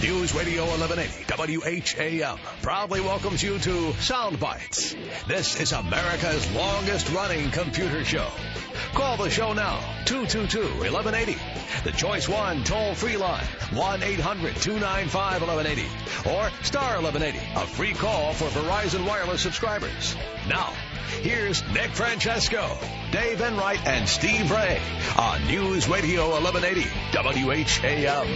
News Radio 1180 WHAM proudly welcomes you to Sound Bites. This is America's longest running computer show. Call the show now, 222-1180. The Choice 1 toll-free line, 1-800-295-1180. Or star 1180, a free call for Verizon Wireless subscribers. Now, here's Nick Francesco, Dave Enright, and Steve Ray on News Radio 1180 WHAM.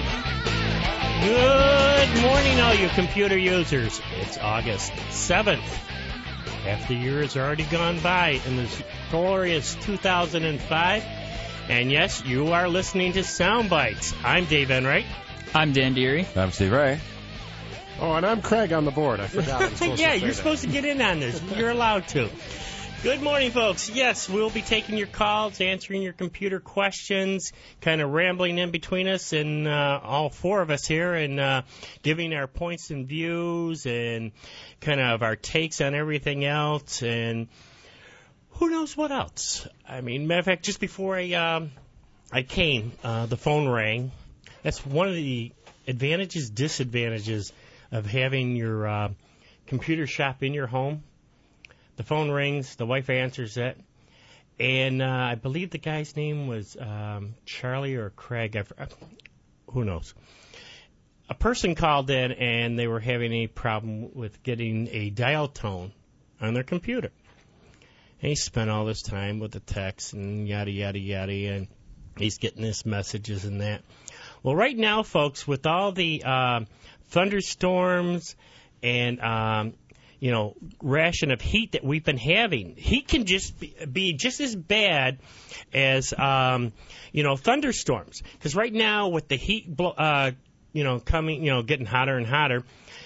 Good morning, all you computer users. It's August 7th. Half the year has already gone by in this glorious 2005. And yes, you are listening to Sound Bites. I'm Dave Enright. I'm Dan Deary. I'm Steve Ray. Oh, and I'm Craig on the board. I forgot. You're supposed to get in on this. You're allowed to. Good morning, folks. Yes, we'll be taking your calls, answering your computer questions, kind of rambling in between us and all four of us here and giving our points and views and kind of our takes on everything else and who knows what else. I mean, matter of fact, just before I came, the phone rang. That's one of the advantages, disadvantages of having your computer shop in your home. The phone rings, the wife answers it, and I believe the guy's name was Charlie or Craig. Who knows? A person called in, and they were having a problem with getting a dial tone on their computer. And he spent all this time with the text and yada, yada, yada, and he's getting this messages and that. Well, right now, folks, with all the thunderstorms and ration of heat that we've been having. Heat can just be just as bad as, thunderstorms. Because right now, with the heat, coming, getting hotter and hotter,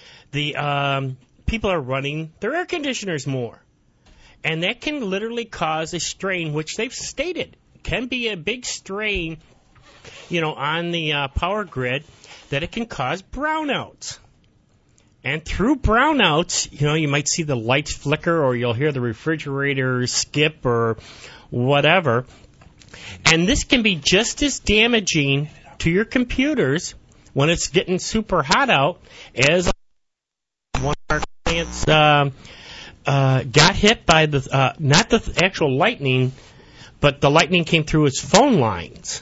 the people are running their air conditioners more. And that can literally cause a strain, which they've stated can be a big strain, on the power grid, that it can cause brownouts. And through brownouts, you might see the lights flicker or you'll hear the refrigerator skip or whatever. And this can be just as damaging to your computers when it's getting super hot out as one of our clients got hit by the not the actual lightning, but the lightning came through his phone lines.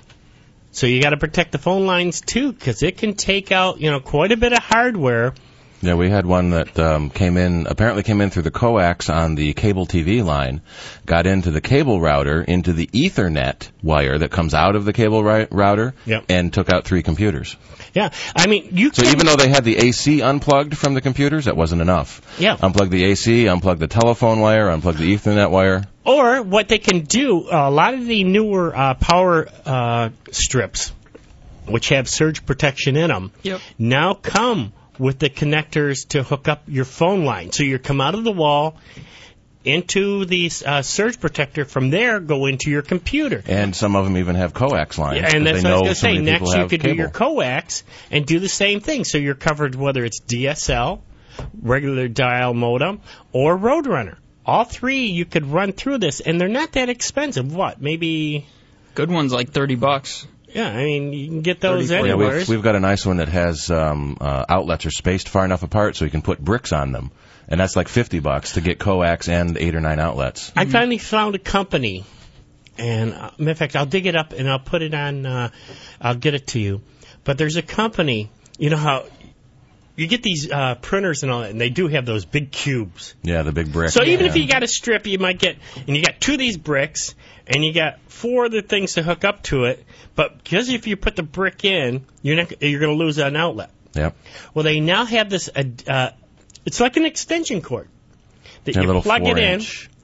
So you got to protect the phone lines too, because it can take out quite a bit of hardware. Yeah, we had one that came in through the coax on the cable TV line, got into the cable router, into the Ethernet wire that comes out of the cable router, yep, and took out 3 computers. Yeah, I mean, So even though they had the AC unplugged from the computers, that wasn't enough. Yeah. Unplug the AC, unplug the telephone wire, unplug the Ethernet wire. Or what they can do, a lot of the newer power strips, which have surge protection in them, yep, now come with the connectors to hook up your phone line. So you come out of the wall into the surge protector. From there, go into your computer. And some of them even have coax lines. Yeah, and that's what I was going to say. Next, you could cable. do your coax and do the same thing. So you're covered whether it's DSL, regular dial modem, or Roadrunner. All three you could run through this, and they're not that expensive. What, maybe? Good one's like $30. Yeah, I mean, you can get those anywhere. Yeah, we've got a nice one that has outlets are spaced far enough apart so you can put bricks on them. And that's like $50 to get coax and 8 or 9 outlets. I finally found a company, and in fact, I'll dig it up and I'll put it on, I'll get it to you. But there's a company, you know how you get these printers and all that, and they do have those big cubes. Yeah, the big bricks. So even if you got a strip, you might get, and you got 2 of these bricks, and you got 4 other things to hook up to it. But because if you put the brick in, you're going to lose an outlet. Yep. Well, they now have this. It's like an extension cord that you plug it in,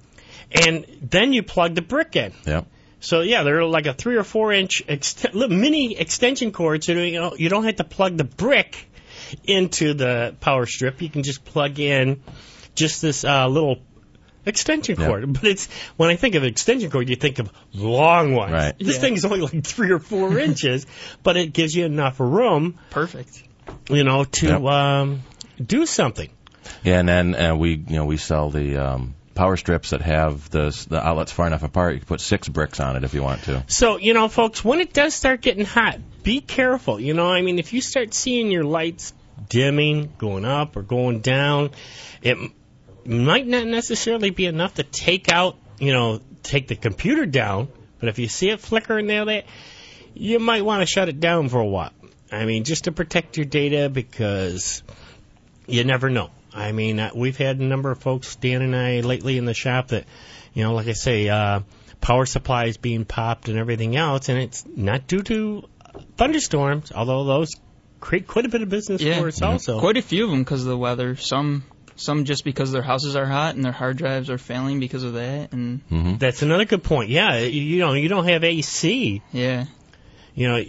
and then you plug the brick in. Yep. So yeah, they're like a 3 or 4 inch mini extension cord. So you don't have to plug the brick into the power strip. You can just plug in just this little extension cord. Yep. But it's when I think of extension cord, you think of long ones. Right. This thing is only like 3 or 4 inches, but it gives you enough room. Perfect. To do something. Yeah, and then we sell the power strips that have the outlets far enough apart. You can put 6 bricks on it if you want to. So, folks, when it does start getting hot, be careful. If you start seeing your lights dimming, going up or going down, it might not necessarily be enough to take the computer down. But if you see it flickering there, you might want to shut it down for a while. Just to protect your data, because you never know. We've had a number of folks, Dan and I, lately in the shop that, like I say, power supplies being popped and everything else, and it's not due to thunderstorms, although those create quite a bit of business for us also. Quite a few of them because of the weather. Some just because their houses are hot and their hard drives are failing because of that. And That's another good point. Yeah, you don't have AC. Yeah. You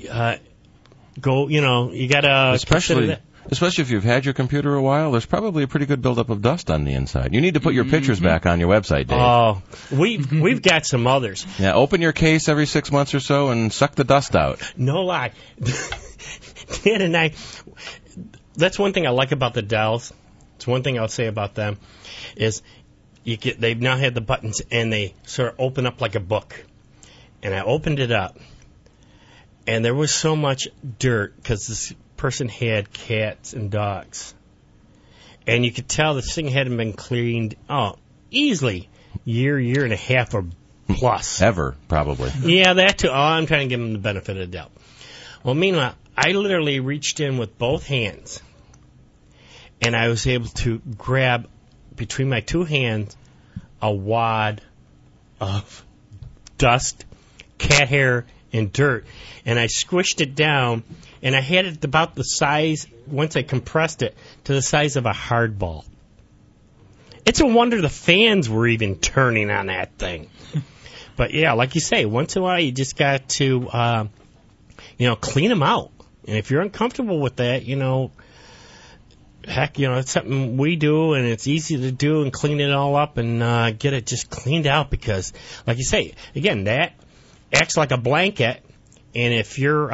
gotta Especially if you've had your computer a while, there's probably a pretty good buildup of dust on the inside. You need to put your pictures back on your website, Dave. Oh, we've got some others. Yeah, open your case every 6 months or so and suck the dust out. No lie. Dan and I, that's one thing I like about the Dells. It's one thing I'll say about them is they've now had the buttons and they sort of open up like a book. And I opened it up, and there was so much dirt because this person had cats and dogs, and you could tell this thing hadn't been cleaned easily year and a half or plus. Ever, probably. Yeah, that too. I'm trying to give them the benefit of the doubt. Well, meanwhile, I literally reached in with both hands, and I was able to grab between my two hands a wad of dust, cat hair, and dirt, and I squished it down, and I had it about the size, once I compressed it, to the size of a hard ball. It's a wonder the fans were even turning on that thing. But yeah, like you say, once in a while you just got to, clean them out. And if you're uncomfortable with that, heck, it's something we do, and it's easy to do, and clean it all up and get it just cleaned out, because, like you say, again, that acts like a blanket, and if you're,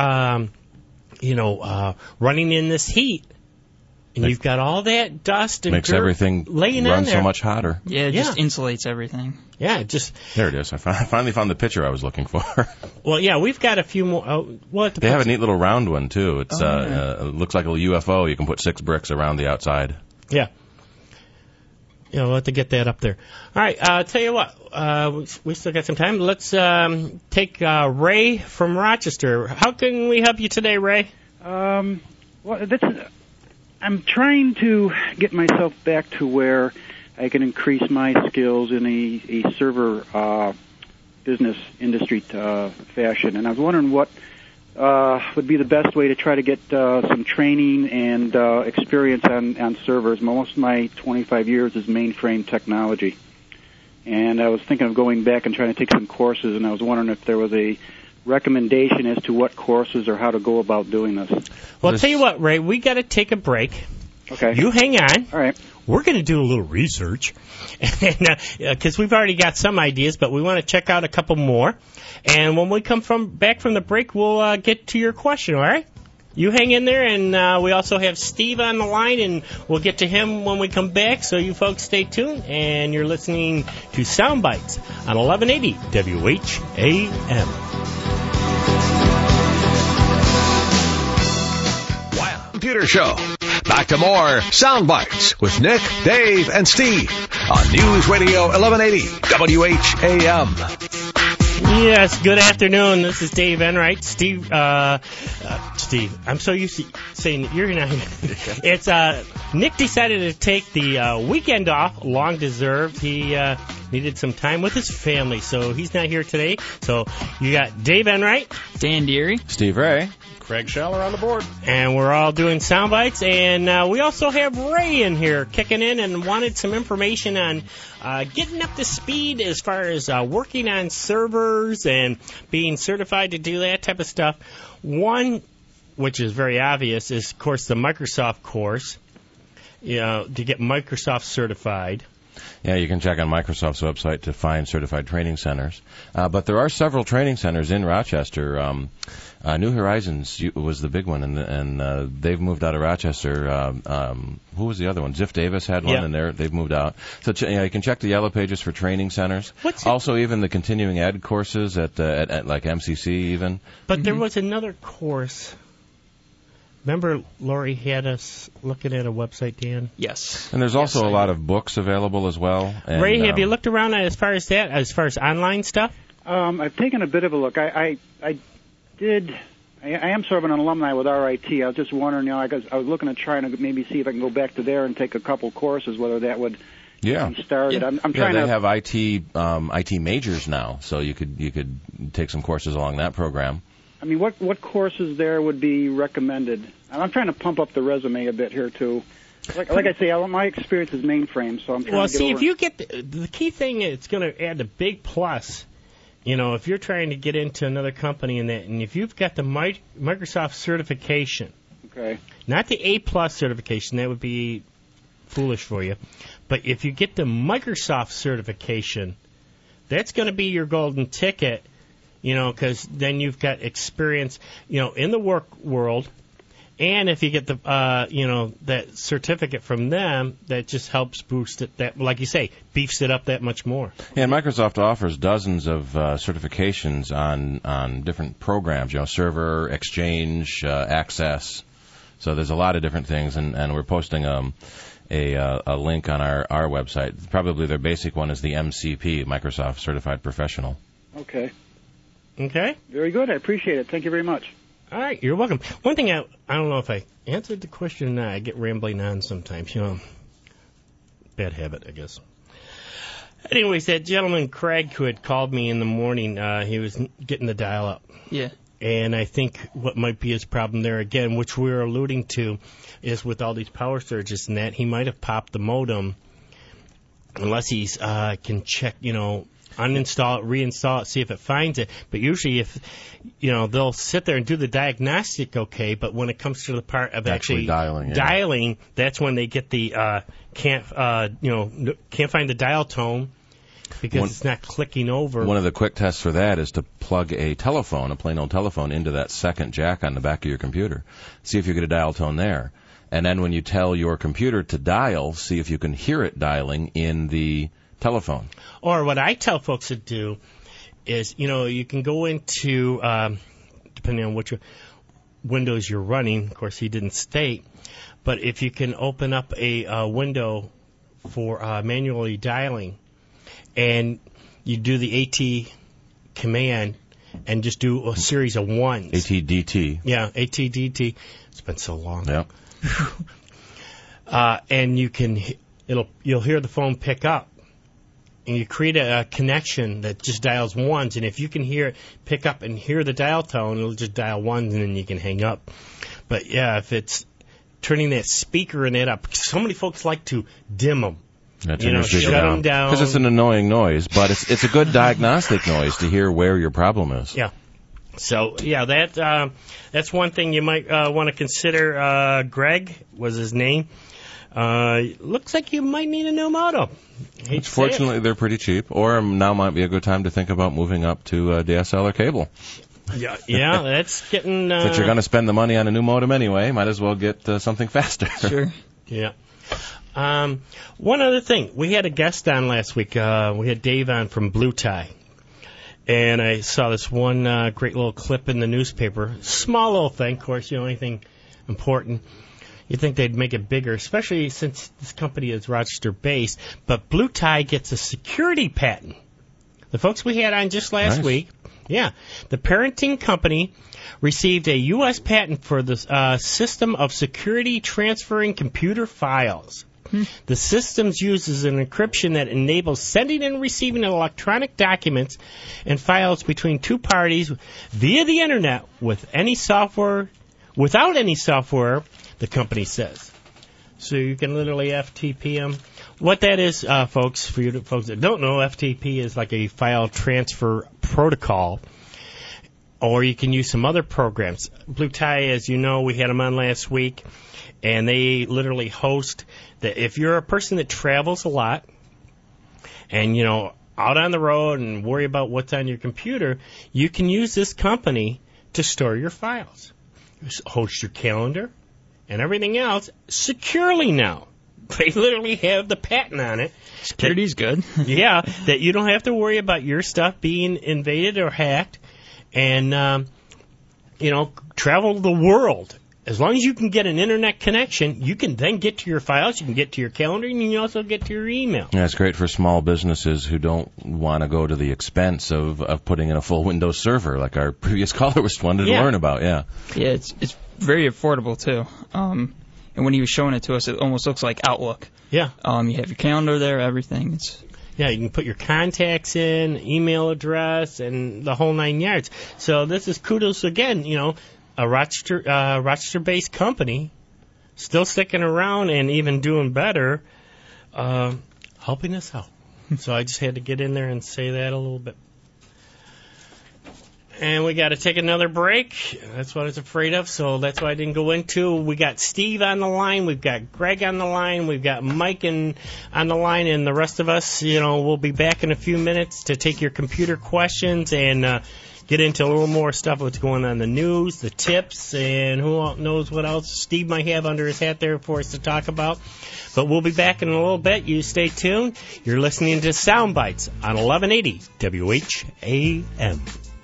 running in this heat, and you've got all that dust and makes dirt everything laying run on there. so much hotter. Yeah, it just insulates everything. Yeah, just there it is. I finally found the picture I was looking for. Well, yeah, we've got a few more. They have a neat little round one too. It's it looks like a UFO. You can put 6 bricks around the outside. Yeah. We'll have to get that up there. All right, I'll tell you what. We still got some time. Let's take Ray from Rochester. How can we help you today, Ray? I'm trying to get myself back to where I can increase my skills in a server business industry fashion, and I was wondering what would be the best way to try to get some training and experience on servers. Most of my 25 years is mainframe technology, and I was thinking of going back and trying to take some courses, and I was wondering if there was a recommendation as to what courses or how to go about doing this. Well, I'll tell you what, Ray, we got to take a break. Okay. You hang on. All right. We're going to do a little research, because we've already got some ideas, but we want to check out a couple more. And when we come back from the break, we'll get to your question, all right? You hang in there, and we also have Steve on the line, and we'll get to him when we come back. So you folks stay tuned, and you're listening to Sound Bites on 1180 WHAM. Wild Computer Show. Back to more Sound Bites with Nick, Dave, and Steve on News Radio 1180 WHAM. Yes, good afternoon. This is Dave Enright. Steve, I'm so used to saying you're not. It's Nick decided to take the weekend off, long deserved. He needed some time with his family, so he's not here today. So you got Dave Enright, Dan Deary, Steve Ray, Craig Schaller on the board. and we're all doing sound bites. And we also have Ray in here kicking in and wanted some information on getting up to speed as far as working on servers and being certified to do that type of stuff. One, which is very obvious, is, of course, the Microsoft course, to get Microsoft certified. Yeah, you can check on Microsoft's website to find certified training centers. But there are several training centers in Rochester. New Horizons was the big one, and they've moved out of Rochester. Who was the other one? Ziff Davis had one, and they've moved out. So you can check the yellow pages for training centers. Also, even the continuing ed courses at like MCC even. But there was another course. Remember, Lori had us looking at a website, Dan? Yes. And there's also a lot of books available as well. And, Ray, have you looked around as far as that, as far as online stuff? I've taken a bit of a look. I am sort of an alumni with RIT. I was just wondering, I was looking at trying to maybe see if I can go back to there and take a couple courses, whether that would be started. Yeah. I'm trying they to have IT majors now, so you could take some courses along that program. I mean, what courses there would be recommended? I'm trying to pump up the resume a bit here too. Like I say, my experience is mainframe, so I'm trying to get over. If you get the key thing, it's going to add a big plus. If you're trying to get into another company and if you've got the Microsoft certification, okay, not the A+ certification, that would be foolish for you. But if you get the Microsoft certification, that's going to be your golden ticket. Because then you've got experience, in the work world, and if you get the, that certificate from them, that just helps boost it. That, like you say, beefs it up that much more. Yeah, and Microsoft offers dozens of certifications on different programs. Server, Exchange, Access. So there's a lot of different things, and we're posting a link on our website. Probably their basic one is the MCP, Microsoft Certified Professional. Okay. Okay. Very good. I appreciate it. Thank you very much. All right. You're welcome. One thing, I don't know if I answered the question or not. I get rambling on sometimes. Bad habit, I guess. Anyways, that gentleman, Craig, who had called me in the morning, he was getting the dial-up. Yeah. And I think what might be his problem there, again, which we were alluding to, is with all these power surges and that, he might have popped the modem unless he's can check, uninstall it, reinstall it, see if it finds it. But usually if, they'll sit there and do the diagnostic okay, but when it comes to the part of actually dialing, that's when they get the can't find the dial tone because it's not clicking over. One of the quick tests for that is to plug a plain old telephone, into that second jack on the back of your computer. See if you get a dial tone there. And then when you tell your computer to dial, see if you can hear it dialing in the telephone. Or what I tell folks to do is, you can go into, depending on which Windows you're running, of course he didn't state, but if you can open up a window for manually dialing, and you do the AT command and just do a series of ones. ATDT. Yeah, ATDT. It's been so long. Yeah. And you'll hear the phone pick up. And you create a connection that just dials ones, and if you can pick up and hear the dial tone, it'll just dial ones, and then you can hang up. But yeah, if it's turning that speaker in it up, so many folks like to dim them. Shut them down. Because it's an annoying noise, but it's a good diagnostic noise to hear where your problem is. Yeah. So, yeah, that's one thing you might want to consider. Greg was his name. Looks like you might need a new modem. Fortunately, they're pretty cheap, or now might be a good time to think about moving up to DSL or cable. Yeah, that's getting... But you're going to spend the money on a new modem anyway. Might as well get something faster. Sure. Yeah. One other thing. We had a guest on last week. We had Dave on from Blue Tie. And I saw this one great little clip in the newspaper. Small little thing, of course, anything important. You'd think they'd make it bigger, especially since this company is Rochester-based. But Blue Tie gets a security patent. The folks we had on just last week, the parenting company received a U.S. patent for the system of security transferring computer files. The system uses an encryption that enables sending and receiving electronic documents and files between two parties via the Internet without any software, the company says. So you can literally FTP them. What that is, folks, for you folks that don't know, FTP is like a file transfer protocol. Or you can use some other programs. Blue Tie, as you know, we had them on last week, and they literally host that. If you're a person that travels a lot, and, out on the road and worry about what's on your computer, you can use this company to store your files. Host your calendar and everything else securely now. They literally have the patent on it. Security's good. Yeah, that you don't have to worry about your stuff being invaded or hacked, and travel the world. As long as you can get an internet connection, you can then get to your files, you can get to your calendar, and you can also get to your email. Yeah, it's great for small businesses who don't want to go to the expense of putting in a full Windows server, like our previous caller wanted to learn about. Yeah, it's very affordable too. And when he was showing it to us, it almost looks like Outlook. Yeah. You have your calendar there, everything. Yeah, you can put your contacts in, email address, and the whole 9 yards. So this is kudos again, a Rochester-based company, still sticking around and even doing better, helping us out. So I just had to get in there and say that a little bit. And we got to take another break. That's what I was afraid of, so that's why I didn't go into. We got Steve on the line. We've got Greg on the line. We've got Mike on the line, and the rest of us, we'll be back in a few minutes to take your computer questions and get into a little more stuff, what's going on in the news, the tips, and who knows what else Steve might have under his hat there for us to talk about. But we'll be back in a little bit. You stay tuned. You're listening to Sound Bites on 1180 WHAM.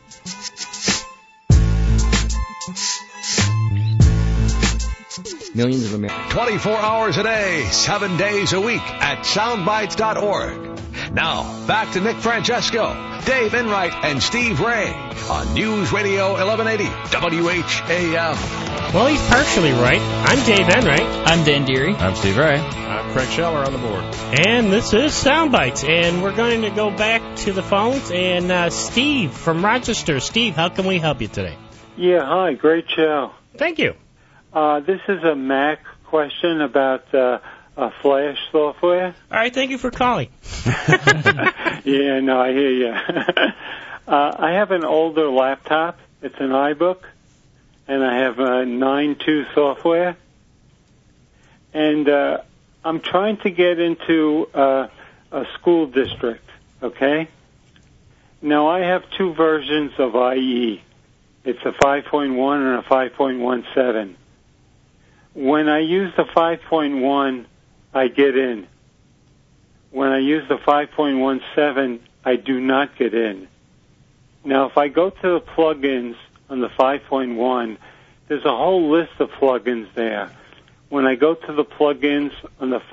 Millions of Americans. 24 hours a day, 7 days a week at soundbites.org. Now, back to Nick Francesco, Dave Enright, and Steve Ray on News Radio 1180 WHAM. Well, he's partially right. I'm Dave Enright. I'm Dan Deary. I'm Steve Ray. I'm Craig Scheller on the board. And this is Soundbites, and we're going to go back to the phones. And Steve from Rochester. Steve, how can we help you today? Yeah, hi, great show. Thank you. This is a Mac question about Flash software. All right, thank you for calling. Yeah, no, I hear you. I have an older laptop. It's an iBook, and I have 9.2 software. And I'm trying to get into a school district, okay? Now, I have two versions of IE. It's a 5.1 and a 5.17. When I use the 5.1, I get in. When I use the 5.17, I do not get in. Now, if I go to the plugins on the 5.1, there's a whole list of plugins there. When I go to the plugins on the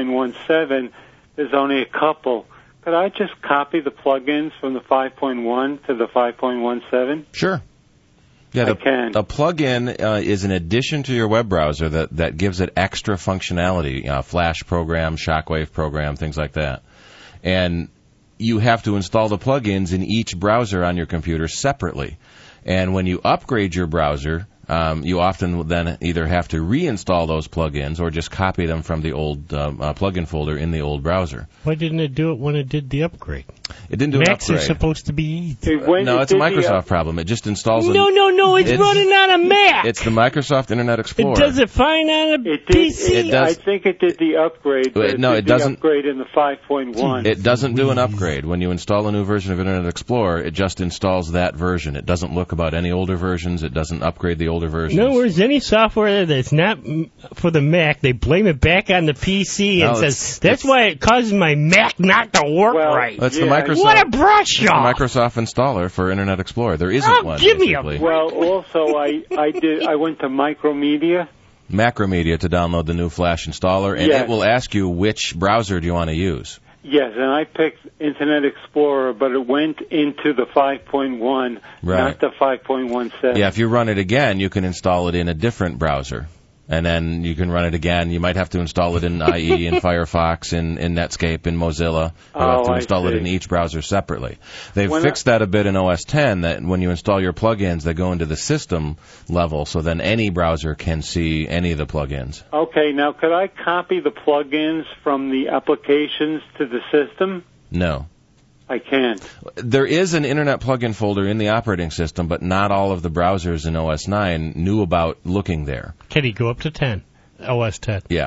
5.17, there's only a couple. Could I just copy the plugins from the 5.1 to the 5.17? Sure. Yeah, I can. The plug-in is an addition to your web browser that gives it extra functionality, Flash program, Shockwave program, things like that. And you have to install the plugins in each browser on your computer separately. And when you upgrade your browser, you often then either have to reinstall those plugins or just copy them from the old plugin folder in the old browser. Why didn't it do it when it did the upgrade? It didn't do Macs an upgrade. are supposed to be easy. No, it's a Microsoft problem. It just installs No, it's running on a Mac. It's the Microsoft Internet Explorer. It does it fine on a PC. It does. I think it did the upgrade. But No, it doesn't. The upgrade in the 5.1. It doesn't do an upgrade. When you install a new version of Internet Explorer, it just installs that version. It doesn't look about any older versions. It doesn't upgrade the older versions. In other words, any software that's not for the Mac, they blame it back on the PC and says, that's why it causes my Mac not to work right. That's the Microsoft. What a brush the off! Microsoft installer for Internet Explorer. There isn't one. Give me basically. Well, also, I went to Micromedia. Macromedia to download the new Flash installer, and Yes. it will ask you which browser do you want to use. Yes, and I picked Internet Explorer, but it went into the 5.1, not the 5.17. Yeah, if you run it again, you can install it in a different browser. And then you can run it again. You might have to install it in IE, in Firefox, in Netscape, in Mozilla. You have to install it in each browser separately. They've fixed that a bit in OS X, that when you install your plugins, they go into the system level, so then any browser can see any of the plugins. Okay, now could I copy the plugins from the applications to the system? No. I can't. There is an Internet plugin folder in the operating system, but not all of the browsers in OS 9 knew about looking there. Can he go up to 10? OS 10. Yeah.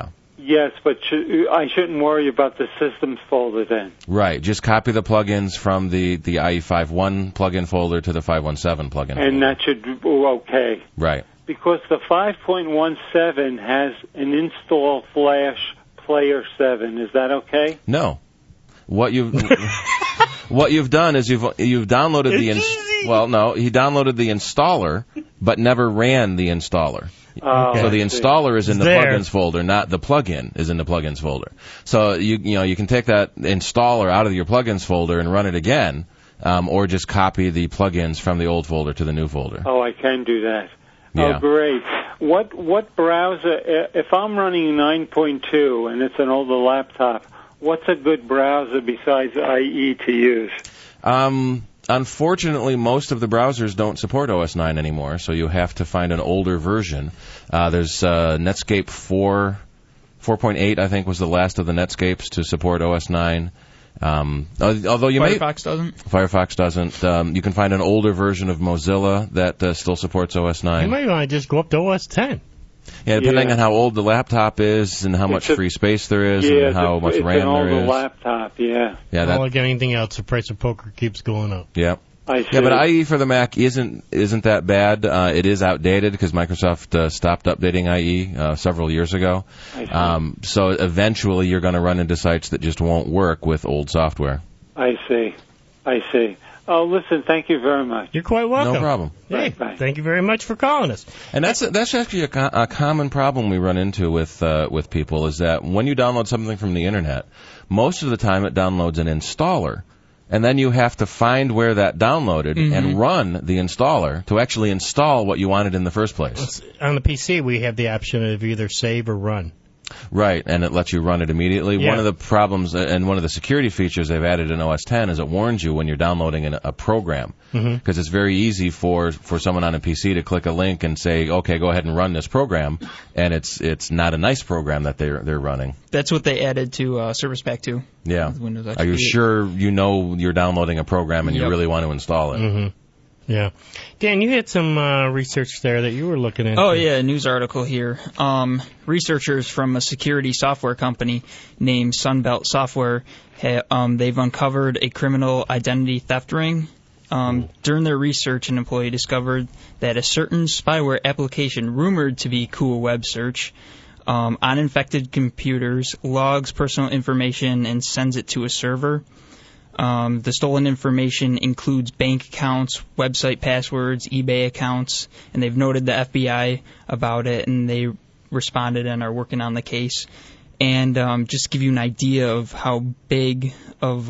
Yes, but I shouldn't worry about the systems folder then. Right. Just copy the plugins from the IE51 plugin folder to the 517 plugin folder. And that should be okay. Right. Because the 5.17 has an install flash player 7. Is that okay? No. What you've done is you've downloaded he downloaded the installer but never ran the installer. So the installer is in the plugins folder, not the plugin is in the plugins folder. So you can take that installer out of your plugins folder and run it again, or just copy the plugins from the old folder to the new folder. Oh, I can do that. Yeah. Oh, great. What browser, if I'm running 9.2 and it's an older laptop, what's a good browser besides IE to use? Unfortunately, most of the browsers don't support OS 9 anymore, so you have to find an older version. There's Netscape 4.8, I think, was the last of the Netscapes to support OS 9. Although Firefox doesn't. You can find an older version of Mozilla that still supports OS 9. You might want to just go up to OS 10. Yeah, depending on how old the laptop is and how much free space there is and how much RAM there is. It's an older laptop, yeah. Yeah, like anything else, the price of poker keeps going up. Yeah. I see. Yeah, but IE for the Mac isn't that bad. It is outdated because Microsoft stopped updating IE several years ago. I see. So eventually you're going to run into sites that just won't work with old software. I see. Oh, listen, thank you very much. You're quite welcome. No problem. Hey, Bye. Thank you very much for calling us. And that's actually a common problem we run into with people is that when you download something from the internet, most of the time it downloads an installer. And then you have to find where that downloaded and run the installer to actually install what you wanted in the first place. On the PC, we have the option of either save or run. Right, and it lets you run it immediately. Yeah. One of the problems and one of the security features they've added in OS 10 is it warns you when you're downloading a program. Because it's very easy for someone on a PC to click a link and say, okay, go ahead and run this program, and it's not a nice program that they're running. That's what they added to Service Pack 2. Yeah. Windows XP. Are you sure you know you're downloading a program and you really want to install it? Yeah. Dan, you had some research there that you were looking at. Oh, yeah, a news article here. Researchers from a security software company named Sunbelt Software, they've uncovered a criminal identity theft ring. During their research, an employee discovered that a certain spyware application rumored to be Cool Web Search on infected computers logs personal information and sends it to a server. The stolen information includes bank accounts, website passwords, eBay accounts, and they've noted the FBI about it, and they responded and are working on the case. And just to give you an idea of how big of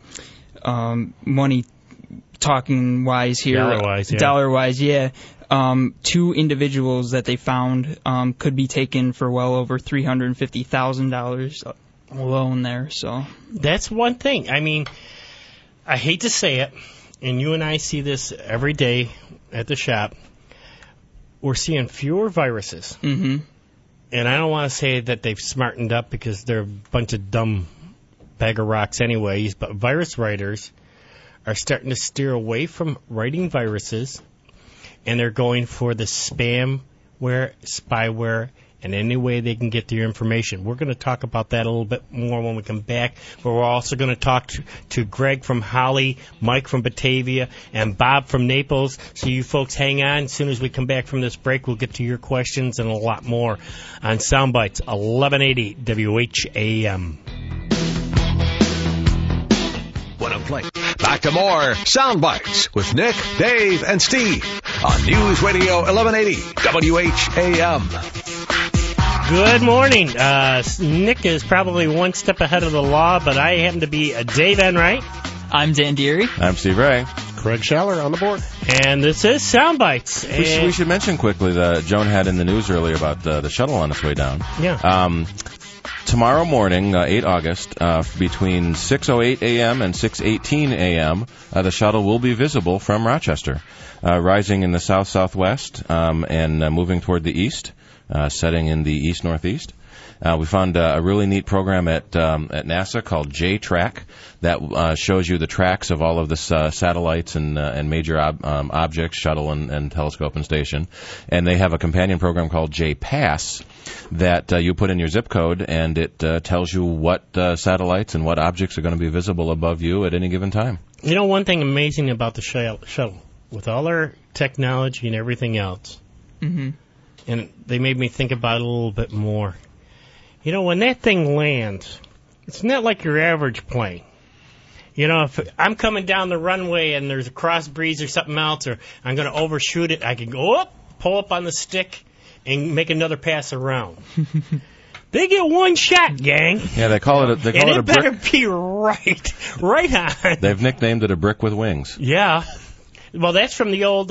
money talking wise here, dollar-wise, yeah. 2 individuals that they found could be taken for well over $350,000 alone there. So that's one thing. I mean, I hate to say it, and you and I see this every day at the shop. We're seeing fewer viruses. And I don't want to say that they've smartened up because they're a bunch of dumb bag of rocks anyways, but virus writers are starting to steer away from writing viruses, and they're going for the spamware, spyware, and any way they can get their information. We're going to talk about that a little bit more when we come back, but we're also going to talk to Greg from Holly, Mike from Batavia, and Bob from Naples. So you folks hang on. As soon as we come back from this break, we'll get to your questions and a lot more on Soundbites, 1180 WHAM. When I'm playing. Back to more Soundbites with Nick, Dave, and Steve on News Radio 1180 WHAM. Good morning. Nick is probably one step ahead of the law, but I happen to be Dave Enright. I'm Dan Deary. I'm Steve Ray. Craig Schaller on the board. And this is Soundbites. We should mention quickly that Joan had in the news earlier about the shuttle on its way down. Yeah. Tomorrow morning, 8 August, between 6:08 a.m. and 6:18 a.m., the shuttle will be visible from Rochester, rising in the south-southwest and moving toward the east, setting in the east-northeast. We found a really neat program at NASA called J-Track that shows you the tracks of all of the satellites and major objects, shuttle and telescope and station. And they have a companion program called J-Pass that you put in your zip code, and it tells you what satellites and what objects are going to be visible above you at any given time. You know, one thing amazing about the shuttle, with all our technology and everything else, and they made me think about it a little bit more. You know, when that thing lands, it's not like your average plane. You know, if I'm coming down the runway and there's a cross breeze or something else, or I'm going to overshoot it, I can go up, pull up on the stick, and make another pass around. They get one shot, gang. Yeah, they call it a brick. And it better be right on. They've nicknamed it a brick with wings. Yeah. Well, that's from the old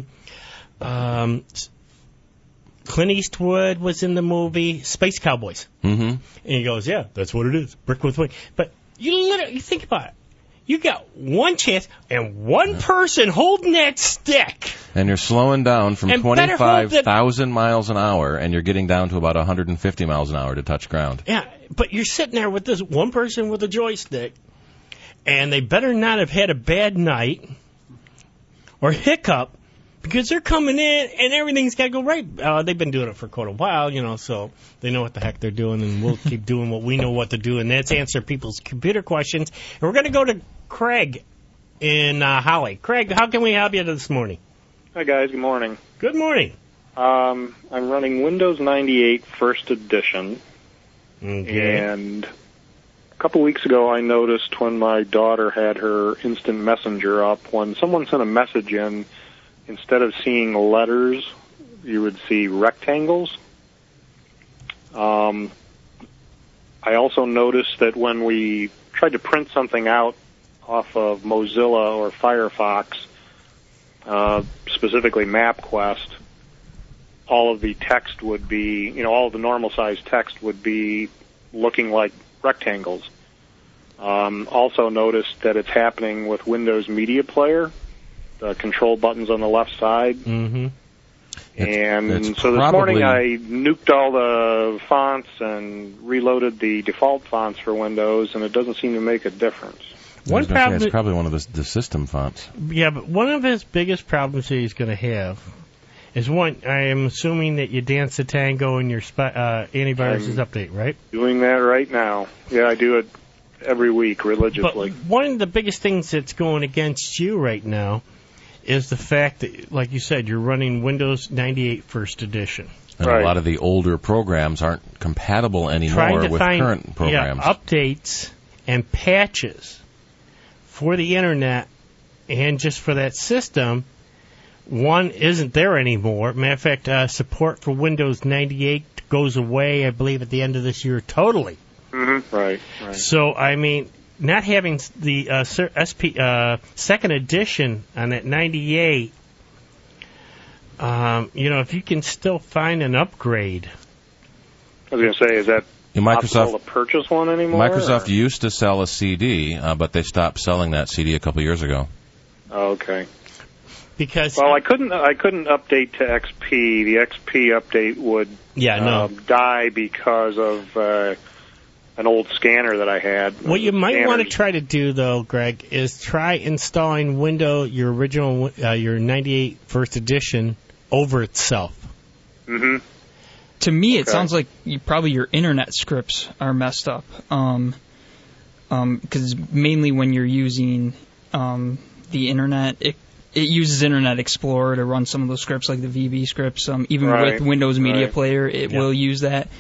Clint Eastwood was in the movie Space Cowboys. Mm-hmm. And he goes, yeah, that's what it is, brick with wings. But you think about it. You got one chance and one person holding that stick. And you're slowing down from 25,000 miles an hour, and you're getting down to about 150 miles an hour to touch ground. Yeah, but you're sitting there with this one person with a joystick, and they better not have had a bad night or hiccup, because they're coming in and everything's got to go right. They've been doing it for quite a while, you know, so they know what the heck they're doing, and we'll keep doing what we know what to do, and that's answer people's computer questions. And we're going to go to Craig in Holly. Craig, how can we help you this morning? Hi, guys. Good morning. Good morning. I'm running Windows 98 First Edition, and a couple weeks ago I noticed when my daughter had her instant messenger up, when someone sent a message in, instead of seeing letters, you would see rectangles. I also noticed that when we tried to print something out off of Mozilla or Firefox, specifically MapQuest, all of the text would be, you know, all of the normal-sized text would be looking like rectangles. Also noticed that it's happening with Windows Media Player, the control buttons on the left side. Mm-hmm. And so this morning I nuked all the fonts and reloaded the default fonts for Windows, and it doesn't seem to make a difference. One problem, it's probably one of the system fonts. Yeah, but one of his biggest problems that he's going to have is, one, I am assuming that you dance the tango in your antivirus update, right? Doing that right now. Yeah, I do it every week religiously. But one of the biggest things that's going against you right now is the fact that, like you said, you're running Windows 98 First Edition. And a lot of the older programs aren't compatible anymore with current programs. Yeah, updates and patches for the Internet and just for that system, one isn't there anymore. Matter of fact, support for Windows 98 goes away, I believe, at the end of this year totally. Mm-hmm. Right. So, I mean, not having the second edition on that 98, you know, if you can still find an upgrade. I was going to say, is that possible to purchase one anymore? Microsoft used to sell a CD, but they stopped selling that CD a couple years ago. Oh, okay. Because I couldn't update to XP. The XP update would die because of an old scanner that I had. What you might want to try to do, though, Greg, is try installing your original, your 98 First Edition over itself. Mm-hmm. To me, it sounds like probably your internet scripts are messed up. Because mainly when you're using the internet, it uses Internet Explorer to run some of those scripts, like the VB scripts. Even with Windows Media Player, it will use that.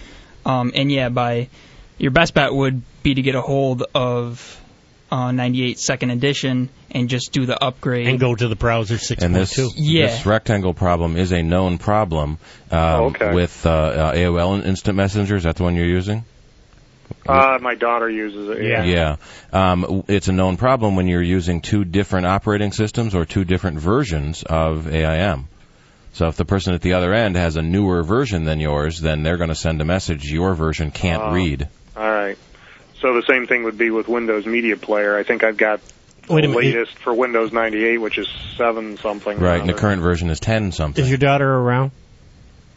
Your best bet would be to get a hold of 98 Second Edition and just do the upgrade. And go to the browser 6.2. And this rectangle problem is a known problem with AOL Instant Messenger. Is that the one you're using? My daughter uses it. Yeah. It's a known problem when you're using two different operating systems or two different versions of AIM. So if the person at the other end has a newer version than yours, then they're going to send a message your version can't read. All right. So the same thing would be with Windows Media Player. I think I've got the latest for Windows 98, which is 7-something. Right, and the current version is 10-something. Is your daughter around?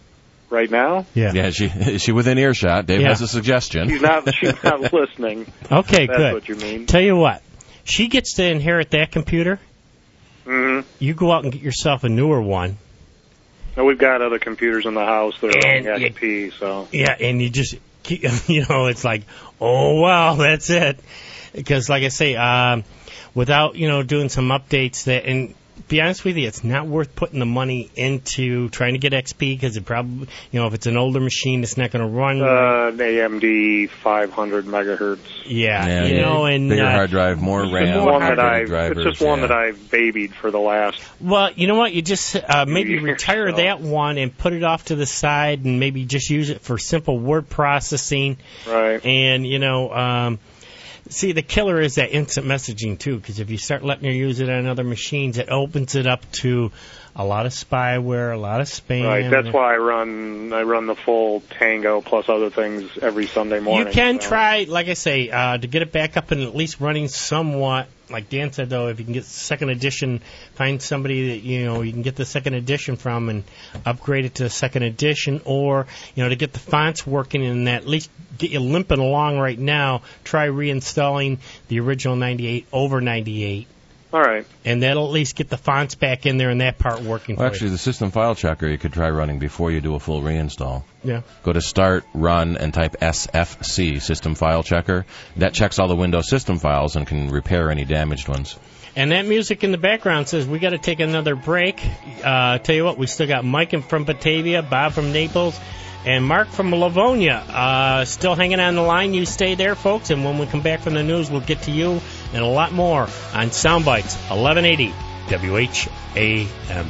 Right now? Yeah. Yeah, is she within earshot? Dave has a suggestion. She's not listening. Okay, That's good. what you mean. Tell you what, she gets to inherit that computer. Mm-hmm. You go out and get yourself a newer one. Well, we've got other computers in the house that are And running XP, so. Yeah, and you just, it's like, oh, well, that's it. Because, like I say, without, doing some updates that, and be honest with you, it's not worth putting the money into trying to get XP because it probably, if it's an older machine, it's not going to run. An AMD 500 megahertz. Yeah, and bigger hard drive, more RAM. It's just one that I've babied for the last. Well, you know what? You just maybe retire that one and put it off to the side, and maybe just use it for simple word processing. Right. And see, the killer is that instant messaging, too, because if you start letting her use it on other machines, it opens it up to a lot of spyware, a lot of spam. Right, that's why I run the full Tango plus other things every Sunday morning. You can try, like I say, to get it back up and at least running somewhat. Like Dan said, though, if you can get the second edition, find somebody that, you can get the second edition from and upgrade it to the second edition, or, to get the fonts working and at least get you limping along right now, try reinstalling the original 98 over 98. All right. And that'll at least get the fonts back in there and that part working for Actually, the system file checker you could try running before you do a full reinstall. Yeah. Go to Start, Run, and type SFC, System File Checker. That checks all the Windows system files and can repair any damaged ones. And that music in the background says we got to take another break. Tell you what, we still got Mike from Batavia, Bob from Naples, and Mark from Livonia. Still hanging on the line. You stay there, folks, and when we come back from the news, we'll get to you and a lot more on Soundbites 1180 WHAM.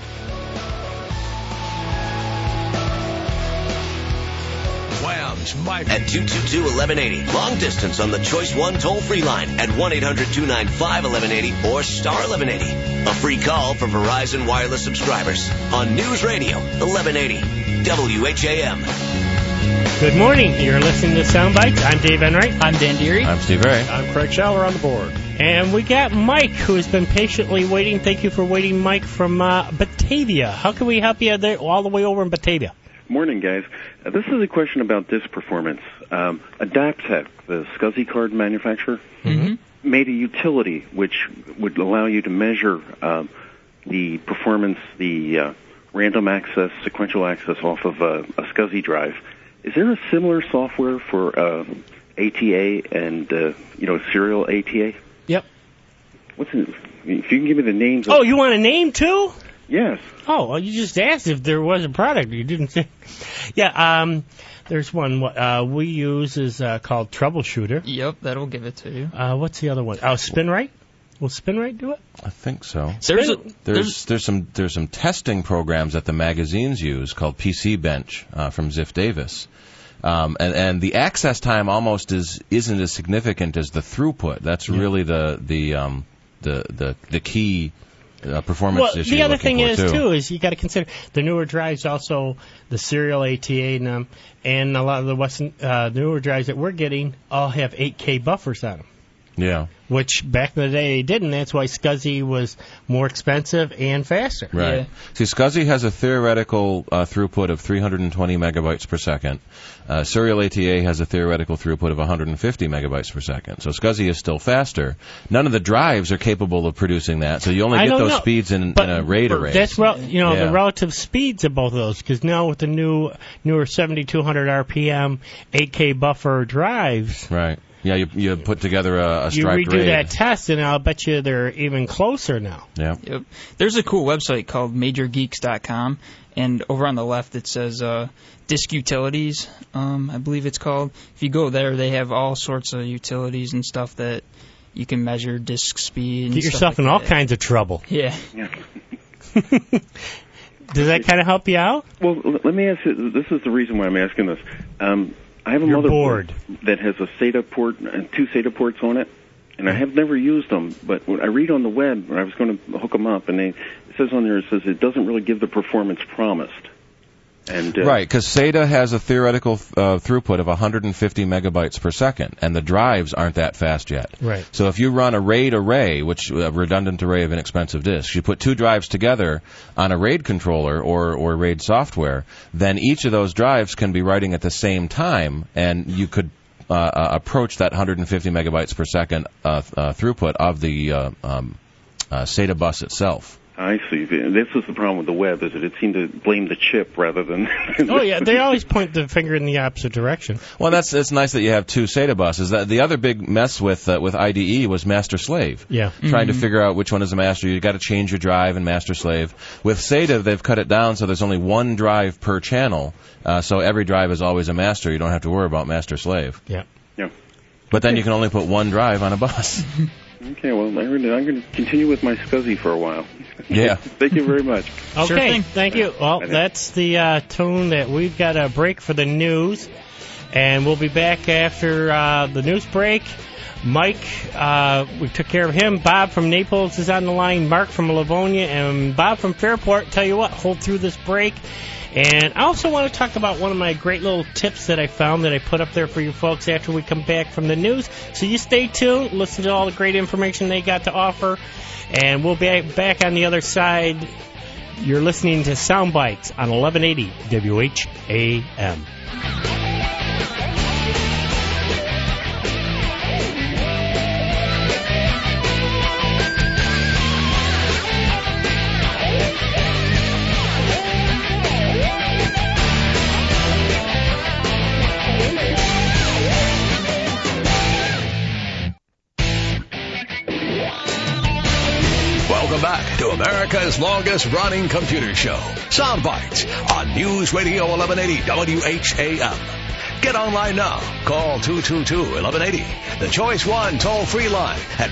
Wham's Mike. At 222-1180. Long distance on the Choice 1 toll-free line at 1-800-295-1180 or star 1180. A free call for Verizon Wireless subscribers on News Radio 1180 WHAM. Good morning. You're listening to Soundbites. I'm Dave Enright. I'm Dan Deary. I'm Steve Ray. I'm Craig Schaller on the board. And we got Mike, who has been patiently waiting. Thank you for waiting, Mike, from Batavia. How can we help you there, all the way over in Batavia? Morning, guys. This is a question about disc performance. Adaptec, the SCSI card manufacturer, made a utility which would allow you to measure the performance, the random access, sequential access off of a SCSI drive. Is there a similar software for ATA and serial ATA? Yep. What's it? If you can give me the names. Oh, you want a name too? Yes. Oh, well, you just asked if there was a product. You didn't say. Yeah. There's one. What we use is called Troubleshooter. Yep, that'll give it to you. What's the other one? Oh, SpinRite. Will SpinRite do it? I think so. There's some testing programs that the magazines use called PC Bench from Ziff Davis. And the access time almost isn't as significant as the throughput. That's really the key performance issue. The other thing is too is you got to consider the newer drives, also the serial ATA and a lot of the newer drives that we're getting all have 8K buffers on them. Yeah. Which back in the day they didn't. That's why SCSI was more expensive and faster. Right. Yeah. See, SCSI has a theoretical throughput of 320 megabytes per second. Serial ATA has a theoretical throughput of 150 megabytes per second. So SCSI is still faster. None of the drives are capable of producing that, so you only get those speeds in a RAID array. That's the relative speeds of both of those, because now with the newer 7200 RPM 8K buffer drives. Right. Yeah, you put together a striped RAID. You redo that test, and I'll bet you they're even closer now. Yeah. Yep. There's a cool website called MajorGeeks.com, and over on the left it says Disk Utilities, I believe it's called. If you go there, they have all sorts of utilities and stuff that you can measure disk speed. And get yourself in all kinds of trouble. Yeah. Does that kind of help you out? Well, let me ask you. This is the reason why I'm asking this. I have a motherboard that has a SATA port and two SATA ports on it, and I have never used them. But when I read on the web, when I was going to hook them up, and it says on there, it says it doesn't really give the performance promised. And right, because SATA has a theoretical throughput of 150 megabytes per second, and the drives aren't that fast yet. Right. So if you run a RAID array, which a redundant array of inexpensive disks, you put two drives together on a RAID controller or RAID software, then each of those drives can be writing at the same time, and you could approach that 150 megabytes per second throughput of the SATA bus itself. I see. This is the problem with the web, is that it seemed to blame the chip rather than... Oh, yeah, they always point the finger in the opposite direction. Well, it's nice that you have two SATA buses. The other big mess with IDE was master-slave. Yeah. Trying to figure out which one is a master. You've got to change your drive in master-slave. With SATA, they've cut it down so there's only one drive per channel, so every drive is always a master. You don't have to worry about master-slave. Yeah. Yeah. But then you can only put one drive on a bus. Okay, well, I'm going to continue with my SCSI for a while. Yeah. Thank you very much. Okay, Sure thing. thank you. Well, that's the tune that we've got a break for the news, and we'll be back after the news break. Mike, we took care of him. Bob from Naples is on the line. Mark from Livonia, and Bob from Fairport. Tell you what, hold through this break. And I also want to talk about one of my great little tips that I found that I put up there for you folks after we come back from the news. So you stay tuned, listen to all the great information they got to offer, and we'll be back on the other side. You're listening to Sound Bites on 1180 WHAM. Welcome back to America's longest-running computer show, Sound Bites, on News Radio 1180 WHAM. Get online now. Call 222-1180, the Choice 1 toll-free line at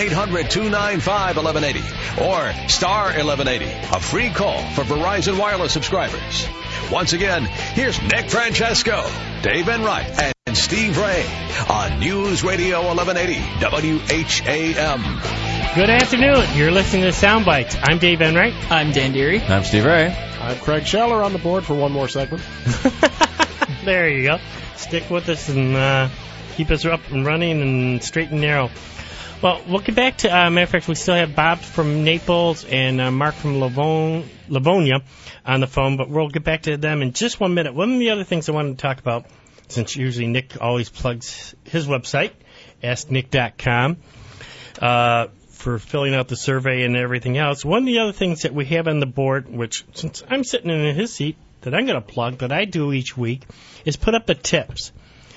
1-800-295-1180 or star 1180, a free call for Verizon Wireless subscribers. Once again, here's Nick Francesco, Dave Enright, and Steve Ray on News Radio 1180 WHAM. Good afternoon. You're listening to Sound Bites. I'm Dave Enright. I'm Dan Deary. I'm Steve Ray. I'm Craig Scheller on the board for one more segment. There you go. Stick with us and keep us up and running and straight and narrow. Well, we'll get back to, matter of fact, we still have Bob from Naples and Mark from Livonia on the phone, but we'll get back to them in just 1 minute. One of the other things I wanted to talk about, since usually Nick always plugs his website, AskNick.com, for filling out the survey and everything else. One of the other things that we have on the board, which since I'm sitting in his seat, that I'm going to plug, that I do each week, is put up the tips.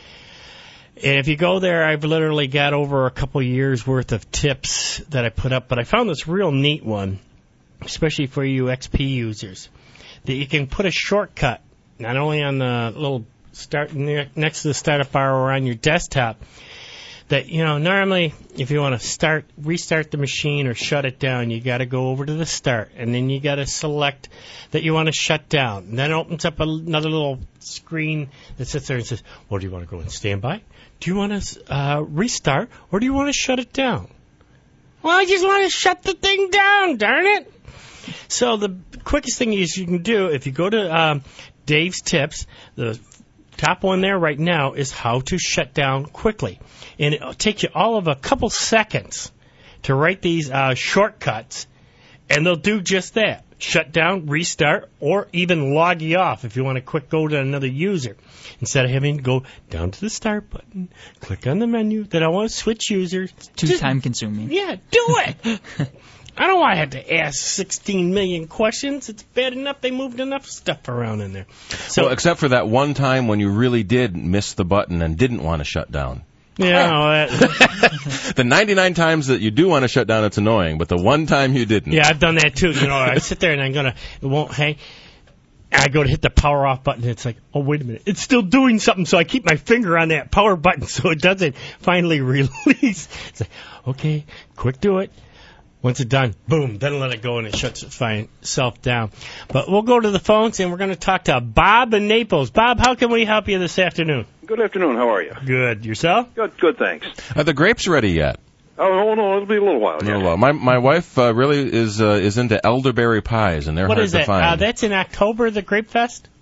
And if you go there, I've literally got over a couple years worth of tips that I put up, but I found this real neat one, especially for you XP users, that you can put a shortcut, not only on the little start next to the startup bar or on your desktop, that, you know, normally if you want to restart the machine or shut it down, you got to go over to the start, and then you got to select that you want to shut down. And then it opens up another little screen that sits there and says, well, do you want to go in standby? Do you want to restart, or do you want to shut it down? Well, I just want to shut the thing down, darn it. So the quickest thing is you can do, if you go to Dave's Tips, the top one there right now is how to shut down quickly. And it'll take you all of a couple seconds to write these shortcuts, and they'll do just that. Shut down, restart, or even log you off if you want to quick go to another user. Instead of having to go down to the start button, click on the menu, then I want to switch users. Too time consuming. Yeah, do it! I don't want to have to ask 16 million questions. It's bad enough they moved enough stuff around in there. So, well, except for that one time when you really did miss the button and didn't want to shut down. Yeah, the 99 times that you do want to shut down, it's annoying, but the one time you didn't. Yeah, I've done that too. You know, I sit there and it won't hang. And I go to hit the power off button, and it's like, oh, wait a minute. It's still doing something, so I keep my finger on that power button so it doesn't finally release. It's like, okay, quick do it. Once it's done, boom, then let it go and it shuts itself down. But we'll go to the phones and we're going to talk to Bob in Naples. Bob, how can we help you this afternoon? Good afternoon. How are you? Good. Yourself? Good, thanks. Are the grapes ready yet? Oh, no, it'll be a little while. Yeah. My wife really is into elderberry pies, and they're what hard is to that? find. That's in October, the Grape Fest?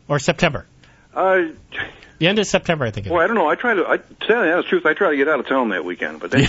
Or September? The end of September, I think. Well, I don't know. To tell you the truth, I try to get out of town that weekend, but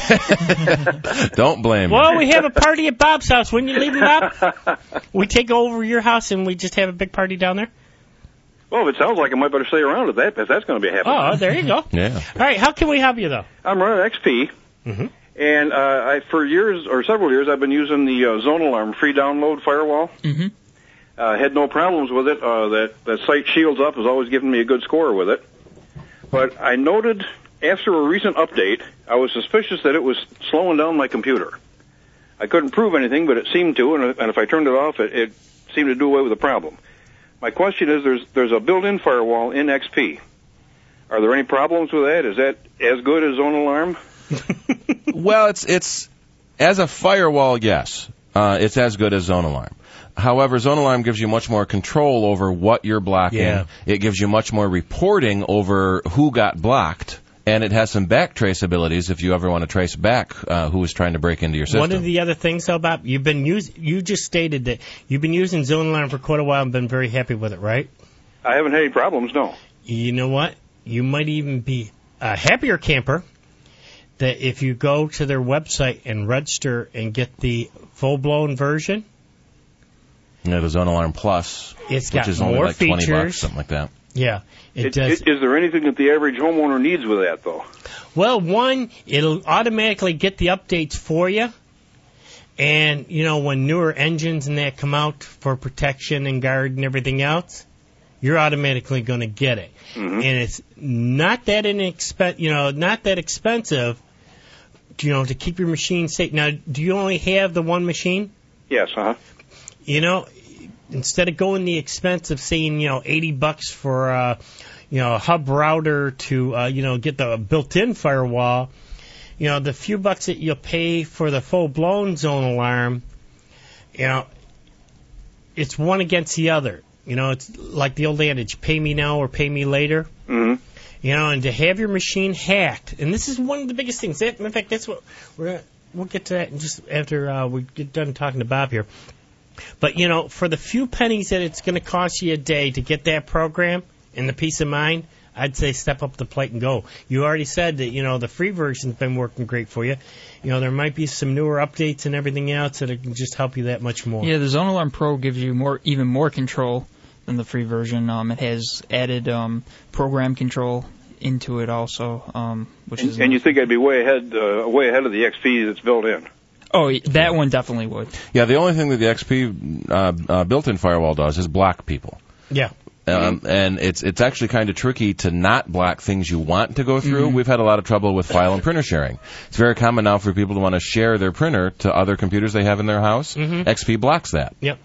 don't blame me. Well, we have a party at Bob's house. When you leave, Bob, we take over your house and we just have a big party down there. Well, it sounds like I might better stay around if that's going to be happening. Oh, there you go. Yeah. All right, how can we help you though? I'm running XP, and for years or several years I've been using the Zone Alarm free download firewall. Had no problems with it. That site Shields Up has always given me a good score with it. But I noted after a recent update, I was suspicious that it was slowing down my computer. I couldn't prove anything, but it seemed to, and if I turned it off, it seemed to do away with the problem. My question is, there's a built-in firewall in XP. Are there any problems with that? Is that as good as Zone Alarm? Well, it's as a firewall, yes. It's as good as Zone Alarm. However, Zone Alarm gives you much more control over what you're blocking. Yeah. It gives you much more reporting over who got blocked, and it has some back trace abilities if you ever want to trace back who was trying to break into your system. One of the other things, though, Bob, you just stated that you've been using Zone Alarm for quite a while and been very happy with it, right? I haven't had any problems, no. You know what? You might even be a happier camper that if you go to their website and register and get the full-blown version. Yeah, the Zone Alarm Plus, it's got which is more only like features. $20, something like that. Yeah, it does. Is there anything that the average homeowner needs with that, though? Well, one, it'll automatically get the updates for you. And, when newer engines and that come out for protection and guard and everything else, you're automatically going to get it. And it's not that not that expensive, to keep your machine safe. Now, do you only have the one machine? Yes, Instead of going the expense of saying, $80 for a hub router to, get the built-in firewall, the few bucks that you'll pay for the full-blown Zone Alarm, it's one against the other. It's like the old adage, pay me now or pay me later. And to have your machine hacked, and this is one of the biggest things. In fact, that's what we'll get to that just after we get done talking to Bob here. But, for the few pennies that it's going to cost you a day to get that program and the peace of mind, I'd say step up the plate and go. You already said that, the free version's been working great for you. There might be some newer updates and everything else that can just help you that much more. Yeah, the Zone Alarm Pro gives you even more control than the free version. It has added program control into it also, which is. And you think I'd be way ahead of the XP that's built in? Oh, that one definitely would. Yeah, the only thing that the XP built-in firewall does is block people. Yeah. And it's actually kind of tricky to not block things you want to go through. We've had a lot of trouble with file and printer sharing. It's very common now for people to want to share their printer to other computers they have in their house. XP blocks that. Yep.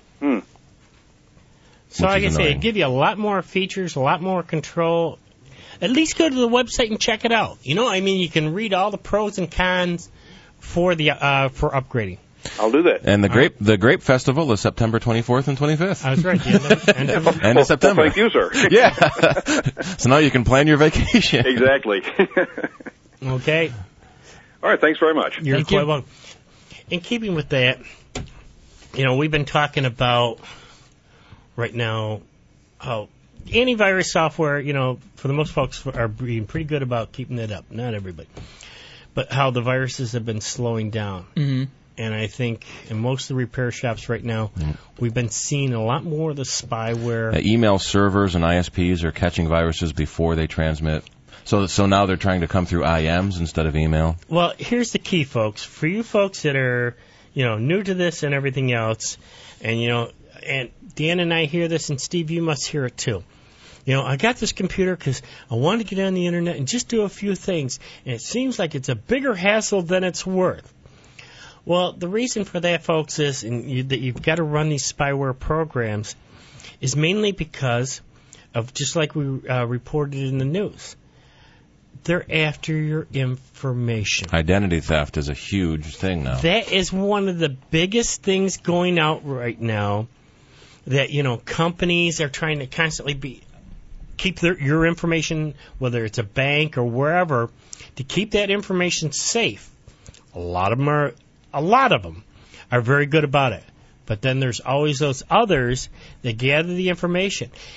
So like I say, it gives you a lot more features, a lot more control. At least go to the website and check it out. You can read all the pros and cons for upgrading. I'll do that. And the Grape Festival is September 24th and 25th. I was right. End of September. Well, thank you, sir. Yeah. So now you can plan your vacation. Exactly. Okay. All right. Thanks very much. You're quite welcome. In keeping with that, we've been talking about right now how antivirus software, for the most folks are being pretty good about keeping it up. Not everybody. But how the viruses have been slowing down. And I think in most of the repair shops right now, we've been seeing a lot more of the spyware. Email servers and ISPs are catching viruses before they transmit. So now they're trying to come through IMs instead of email. Well, here's the key, folks. For you folks that are, new to this and everything else, and, and Dan and I hear this, and Steve, you must hear it too. I got this computer because I wanted to get on the Internet and just do a few things, and it seems like it's a bigger hassle than it's worth. Well, the reason for that, folks, is that you've got to run these spyware programs is mainly because of, just like we reported in the news, they're after your information. Identity theft is a huge thing now. That is one of the biggest things going out right now that, companies are trying to constantly keep your information, whether it's a bank or wherever, to keep that information safe. A lot of them are very good about it. But then there's always those others that gather the information.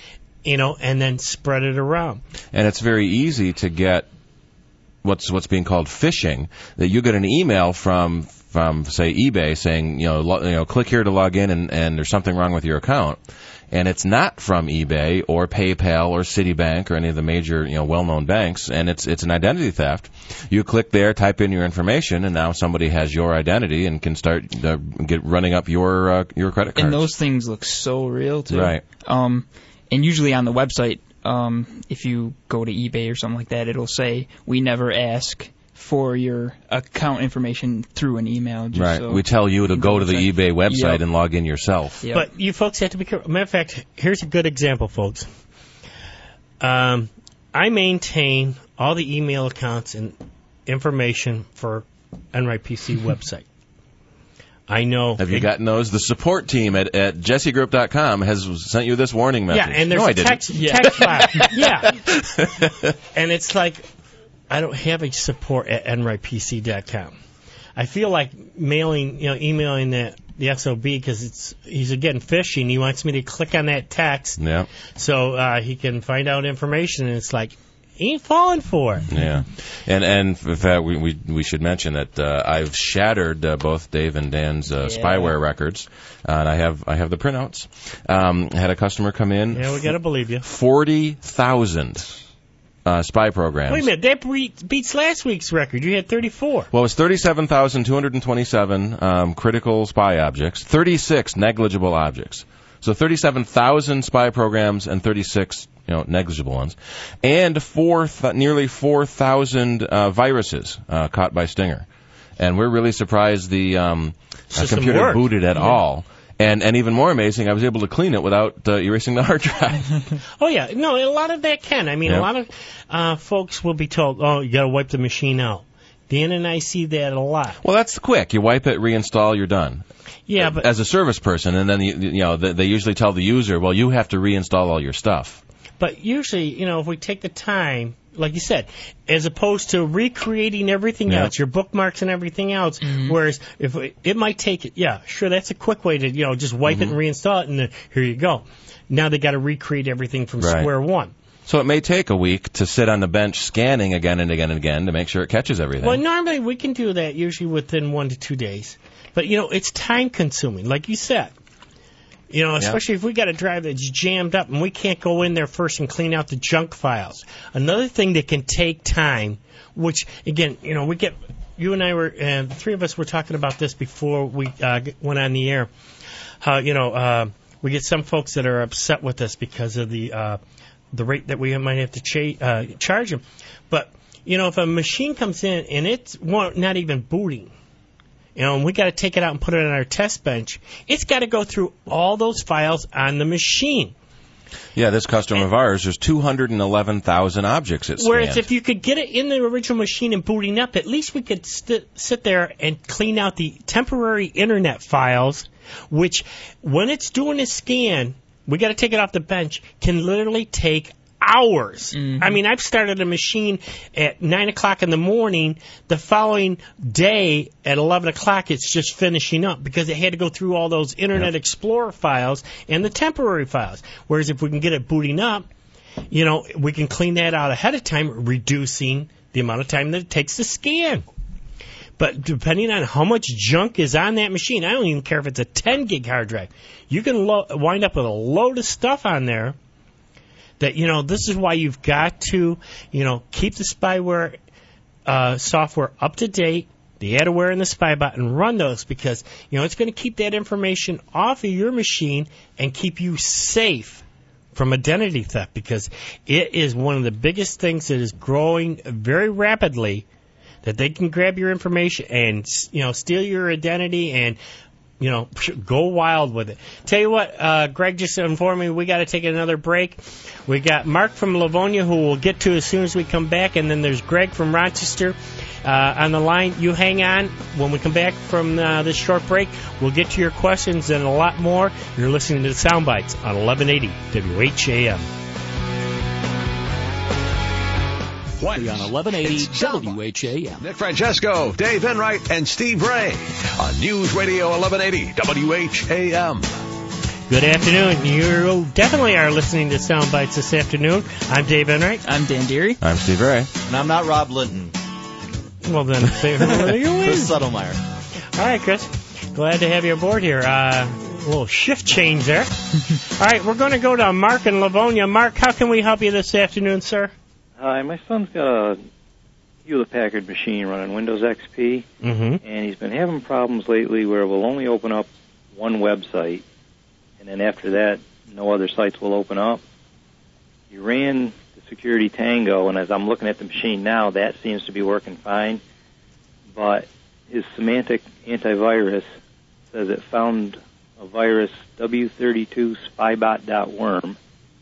and then spread it around. And it's very easy to get what's being called phishing. That you get an email from say eBay saying click here to log in and there's something wrong with your account, and it's not from eBay or PayPal or Citibank or any of the major well-known banks, and it's an identity theft. You click there, type in your information, and now somebody has your identity and can start running up your credit cards. And those things look so real too. Right. And usually on the website, if you go to eBay or something like that, it'll say we never ask for your account information through an email. Right. So we tell you to go to the eBay website and log in yourself. Yep. But you folks have to be careful. Matter of fact, here's a good example, folks. I maintain all the email accounts and information for NRIPC website. I know. Have you gotten those? The support team at jessegroup.com has sent you this warning message. Yeah, and there's a text file. Yeah. And it's like, I don't have a support at nripc.com. I feel like emailing the SOB because he's getting fishy and he wants me to click on that text so he can find out information, and it's like, he ain't falling for it. Yeah. And in fact, we should mention that I've shattered both Dave and Dan's spyware records, and I have the printouts. I had a customer come in. Yeah, we got to believe you. 40,000 spy programs. Wait a minute, that beats last week's record. You had 34. Well, it was 37,227 critical spy objects, 36 negligible objects. So 37,000 spy programs and 36 negligible ones, and nearly 4,000 viruses caught by Stinger. And we're really surprised the computer booted at all. And even more amazing, I was able to clean it without erasing the hard drive. Oh, yeah. No, a lot of that can. I mean, a lot of folks will be told, you got to wipe the machine out. Dan and I see that a lot. Well, that's quick. You wipe it, reinstall, you're done. Yeah, but as a service person, and then they usually tell the user, well, you have to reinstall all your stuff. But usually, if we take the time, like you said, as opposed to recreating everything else, your bookmarks and everything else, whereas it might take, sure, that's a quick way to, just wipe it and reinstall it, and then here you go. Now they got to recreate everything from square one. So it may take a week to sit on the bench scanning again and again and again to make sure it catches everything. Well, normally we can do that usually within 1 to 2 days. But, it's time consuming, like you said. Especially if we got a drive that's jammed up and we can't go in there first and clean out the junk files. Another thing that can take time, which, again, you and I were, and the three of us were talking about this before we went on the air, how, we get some folks that are upset with us because of the rate that we might have to charge them. But, if a machine comes in and it's not even booting, and we got to take it out and put it on our test bench, it's got to go through all those files on the machine. Yeah, this customer of ours, there's 211,000 objects it scanned. Whereas if you could get it in the original machine and booting up, at least we could sit there and clean out the temporary internet files, which when it's doing a scan, we got to take it off the bench, can literally take hours. I mean, I've started a machine at 9 o'clock in the morning. The following day at 11 o'clock, it's just finishing up because it had to go through all those Internet Explorer files and the temporary files. Whereas if we can get it booting up, we can clean that out ahead of time, reducing the amount of time that it takes to scan. But depending on how much junk is on that machine, I don't even care if it's a 10 gig hard drive. You can wind up with a load of stuff on there that, this is why you've got to, keep the spyware software up to date, the Adware and the Spybot, and run those because, it's going to keep that information off of your machine and keep you safe from identity theft because it is one of the biggest things that is growing very rapidly, that they can grab your information and, steal your identity and, go wild with it. Tell you what, Greg just informed me we got to take another break. We got Mark from Livonia, who we'll get to as soon as we come back, and then there's Greg from Rochester on the line. You hang on. When we come back from this short break, we'll get to your questions and a lot more. You're listening to the Soundbites on 1180 WHAM. On 1180 WHAM. Nick Francesco, Dave Enright, and Steve Ray on News Radio 1180 WHAM. Good afternoon. You definitely are listening to Sound Bites this afternoon. I'm Dave Enright. I'm Dan Deary. I'm Steve Ray. And I'm not Rob Linton. Well, then, say who you Chris Suttlemeyer. All right, Chris. Glad to have you aboard here. A little shift change there. All right, we're going to go to Mark in Livonia. Mark, how can we help you this afternoon, sir? Hi, my son's got a Hewlett-Packard machine running Windows XP, and he's been having problems lately where it will only open up one website, and then after that, no other sites will open up. He ran the Security Tango, and as I'm looking at the machine now, that seems to be working fine, but his Symantec antivirus says it found a virus W32 spybot.worm.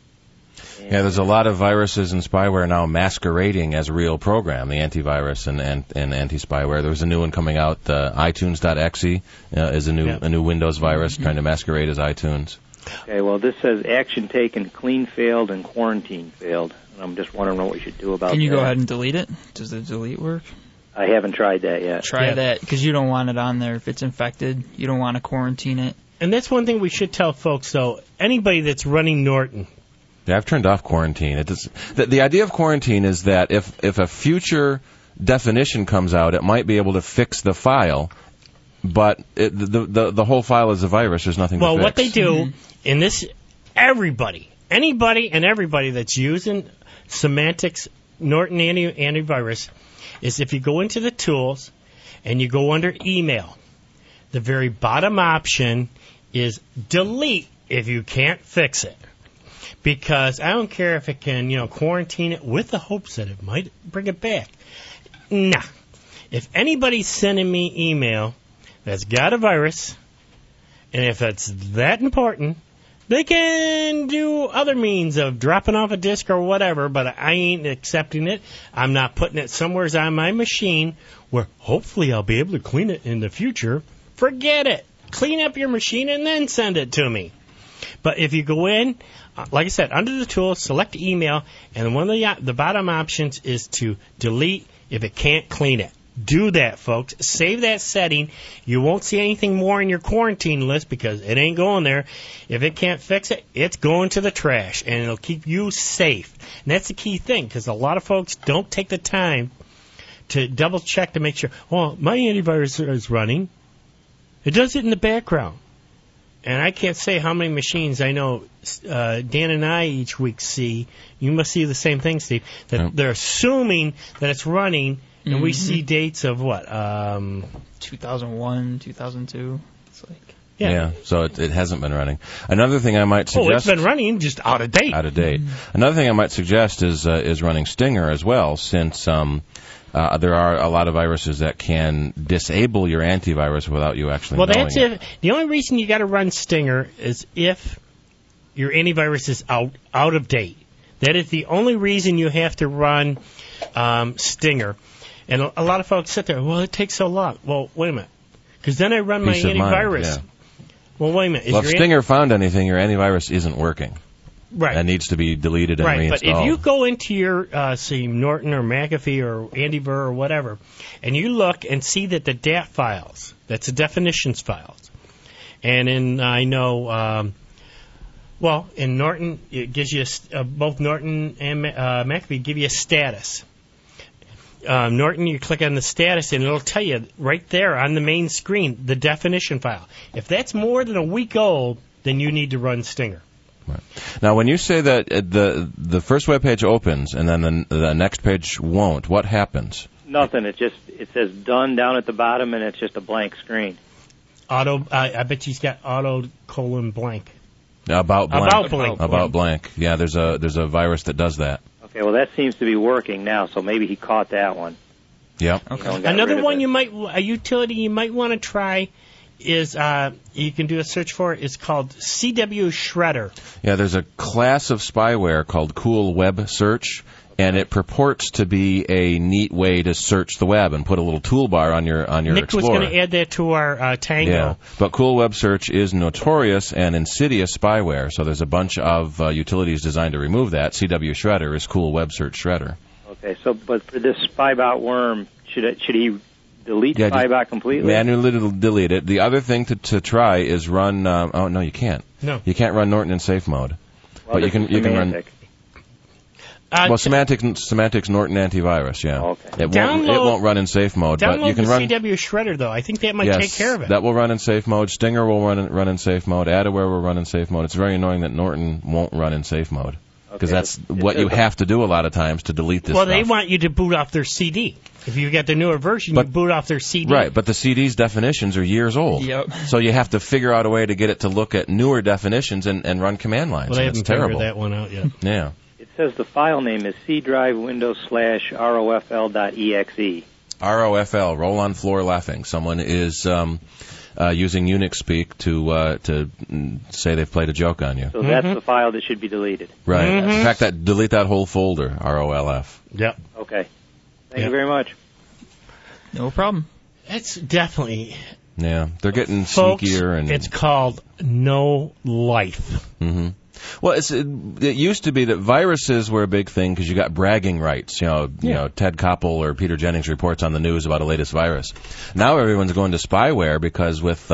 Yeah, there's a lot of viruses and spyware now masquerading as a real program, the antivirus and anti-spyware. There was a new one coming out, iTunes.exe is a new Windows virus trying to masquerade as iTunes. Okay, well, this says action taken, clean failed, and quarantine failed. And I'm just wondering what we should do about that. Can you go ahead and delete it? Does the delete work? I haven't tried that yet. Try that, because you don't want it on there. If it's infected, you don't want to quarantine it. And that's one thing we should tell folks, though. Anybody that's running Norton. Yeah, I've turned off quarantine. The idea of quarantine is that if a future definition comes out, it might be able to fix the file, but the whole file is a virus. There's nothing to fix. Well, what they do in this, anybody and everybody that's using Symantec's Norton antivirus is if you go into the tools and you go under email, the very bottom option is delete if you can't fix it. Because I don't care if it can, quarantine it with the hopes that it might bring it back. Nah. If anybody's sending me email that's got a virus, and if it's that important, they can do other means of dropping off a disk or whatever, but I ain't accepting it. I'm not putting it somewhere on my machine where hopefully I'll be able to clean it in the future. Forget it. Clean up your machine and then send it to me. But if you go in, like I said, under the tools, select email, and one of the bottom options is to delete if it can't clean it. Do that, folks. Save that setting. You won't see anything more in your quarantine list because it ain't going there. If it can't fix it, it's going to the trash, and it'll keep you safe. And that's the key thing, because a lot of folks don't take the time to double-check to make sure, well, my antivirus is running. It does it in the background. And I can't say how many machines I know Dan and I each week see. You must see the same thing, Steve, that they're assuming that it's running, and we see dates of what? 2001, 2002. It's like... Yeah, so it hasn't been running. Another thing I might suggest... Oh, it's been running, just out of date. Out of date. Another thing I might suggest is running Stinger as well, since... there are a lot of viruses that can disable your antivirus without you actually knowing that's it. The only reason you got to run Stinger is if your antivirus is out of date. That is the only reason you have to run Stinger. And a lot of folks sit there, well, it takes so long. Well, wait a minute. Because then I run my antivirus. Well, wait a minute. Well, if Stinger found anything, your antivirus isn't working. Right. That needs to be deleted and reinstalled. But if you go into your, say, Norton or McAfee or Andiver or whatever, and you look and see that the DAT files, that's the definitions files, and in, I know, in Norton, it gives you, both Norton and McAfee give you a status. Norton, you click on the status, and it'll tell you right there on the main screen the definition file. If that's more than a week old, then you need to run Stinger. Right. Now, when you say that the first web page opens and then the next page won't, what happens? Nothing. It says done down at the bottom, and it's just a blank screen. I bet you's got auto:_blank. About blank. About blank. Yeah, there's a virus that does that. Okay, well that seems to be working now, so maybe he caught that one. Yep. Okay. Another one a utility you might want to try is you can do a search for it. It's called CW Shredder. Yeah, there's a class of spyware called Cool Web Search, and it purports to be a neat way to search the web and put a little toolbar on your Nick Explorer. was going to add that to our Tango. Yeah, but Cool Web Search is notorious and insidious spyware, so there's a bunch of utilities designed to remove that. CW Shredder is Cool Web Search Shredder. Okay, so but for this spybot worm, should he delete spybot completely? Manually delete it. The other thing to try is run... oh, no, you can't. No. You can't run Norton in safe mode. Well, but you can run. Well, Symantec's Norton antivirus, yeah. Okay. It won't run in safe mode, but you can run the CW Shredder though. I think that might take care of it. That will run in safe mode. Stinger will run in safe mode. Adaware will run in safe mode. It's very annoying that Norton won't run in safe mode because that's what you have to do a lot of times to delete this stuff. Well, they want you to boot off their CD. If you get the newer version, you boot off their CD. Right, but the CD's definitions are years old. Yep. So you have to figure out a way to get it to look at newer definitions and run command lines. Well, they haven't figured terrible. that one out yet. Yeah. It says the file name is cdrive/rofl.exe. ROFL, roll on floor laughing. Someone is using Unix speak to say they've played a joke on you. So that's the file that should be deleted. Right. In fact, delete that whole folder, ROLF. Yep. Okay. Thank you very much. No problem. It's definitely... Yeah, they're getting Folks, sneakier. And it's called no life. Mm-hmm. Well, it used to be that viruses were a big thing because you got bragging rights. You know, Ted Koppel or Peter Jennings reports on the news about a latest virus. Now everyone's going to spyware because with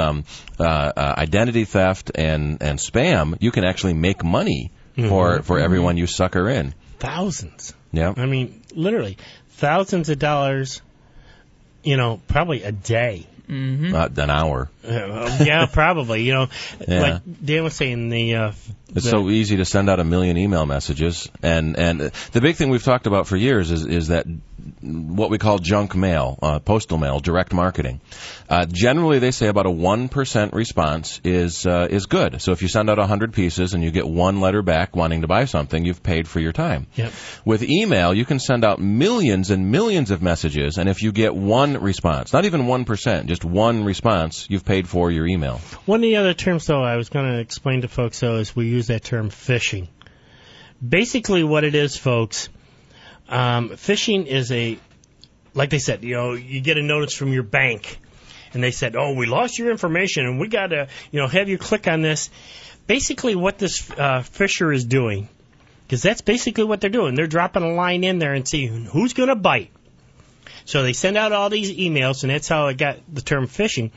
identity theft and spam, you can actually make money for everyone you sucker in. Thousands. Yeah. I mean, literally thousands of dollars. Probably a day. Mm-hmm. An hour. Yeah, probably. Like Dan was saying, it's so easy to send out 1 million email messages, and the big thing we've talked about for years is that what we call junk mail, postal mail, direct marketing. Generally, they say about a 1% response is good. So if you send out 100 pieces and you get one letter back wanting to buy something, you've paid for your time. Yep. With email, you can send out millions and millions of messages, and if you get one response, not even 1%, just one response, you've paid for your email. One of the other terms, though, I was going to explain to folks, though, is we use that term phishing. Basically, what it is, folks. Phishing is like they said, you get a notice from your bank, and they said, we lost your information, and we got to, have you click on this. Basically, what this phisher is doing, because that's basically what they're doing. They're dropping a line in there and seeing who's going to bite. So they send out all these emails, and that's how it got the term phishing.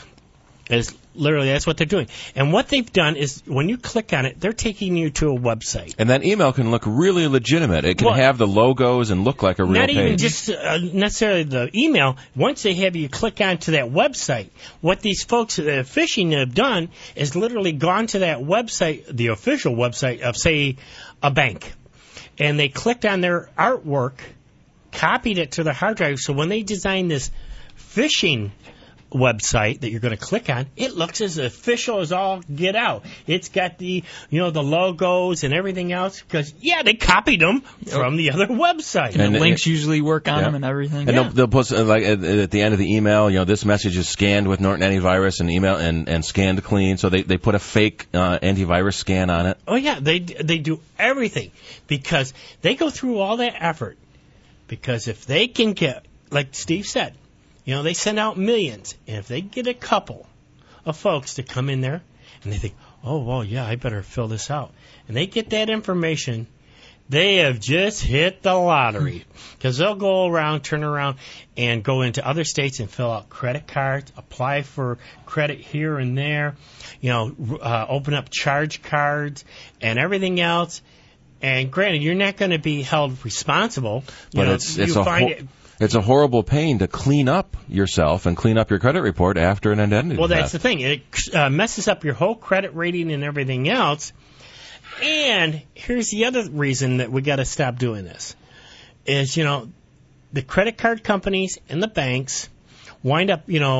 Literally, that's what they're doing. And what they've done is when you click on it, they're taking you to a website. And that email can look really legitimate. It can have the logos and look like a real page. Not even just necessarily the email. Once they have you click onto that website, what these folks that are phishing have done is literally gone to that website, the official website of, say, a bank. And they clicked on their artwork, copied it to their hard drive. So when they design this phishing website that you're going to click on, it looks as official as all get out. It's got the the logos and everything else because they copied them from the other website. And the links usually work on them and everything. And they'll put like at the end of the email, this message is scanned with Norton Antivirus and email and scanned clean. So they put a fake antivirus scan on it. Oh yeah, they do everything because they go through all that effort. Because if they can get, like Steve said, they send out millions, and if they get a couple of folks to come in there, and they think, I better fill this out, and they get that information, they have just hit the lottery. Because they'll go around, turn around, and go into other states and fill out credit cards, apply for credit here and there, open up charge cards, and everything else. And granted, you're not going to be held responsible. But it's a horrible pain to clean up yourself and clean up your credit report after an identity theft. Well, that's the thing. It messes up your whole credit rating and everything else. And here's the other reason that we got to stop doing this. Is, the credit card companies and the banks wind up, we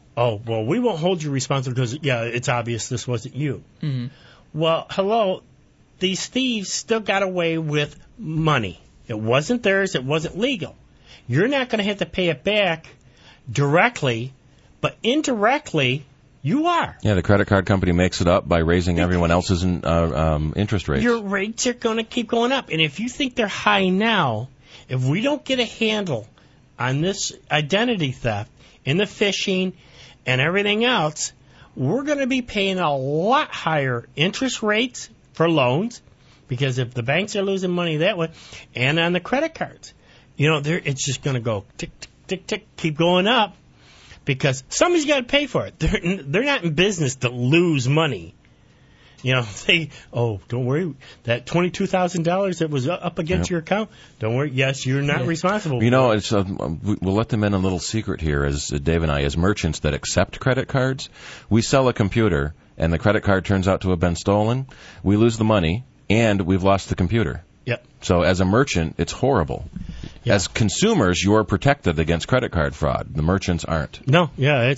won't hold you responsible because, it's obvious this wasn't you. Mm-hmm. Well, hello. These thieves still got away with money. It wasn't theirs. It wasn't legal. You're not going to have to pay it back directly, but indirectly, you are. Yeah, the credit card company makes it up by raising everyone else's interest rates. Your rates are going to keep going up. And if you think they're high now, if we don't get a handle on this identity theft and the phishing and everything else, we're going to be paying a lot higher interest rates for loans, because if the banks are losing money that way, and on the credit cards, it's just going to go tick, tick, tick, tick, keep going up, because somebody's got to pay for it. They're not in business to lose money. don't worry, that $22,000 that was up against your account, don't worry, yes, you're not responsible. It's we'll let them in a little secret here, as Dave and I, as merchants that accept credit cards. We sell a computer, and the credit card turns out to have been stolen. We lose the money, and we've lost the computer. Yep. So as a merchant, it's horrible. Yeah. As consumers, you're protected against credit card fraud. The merchants aren't. No,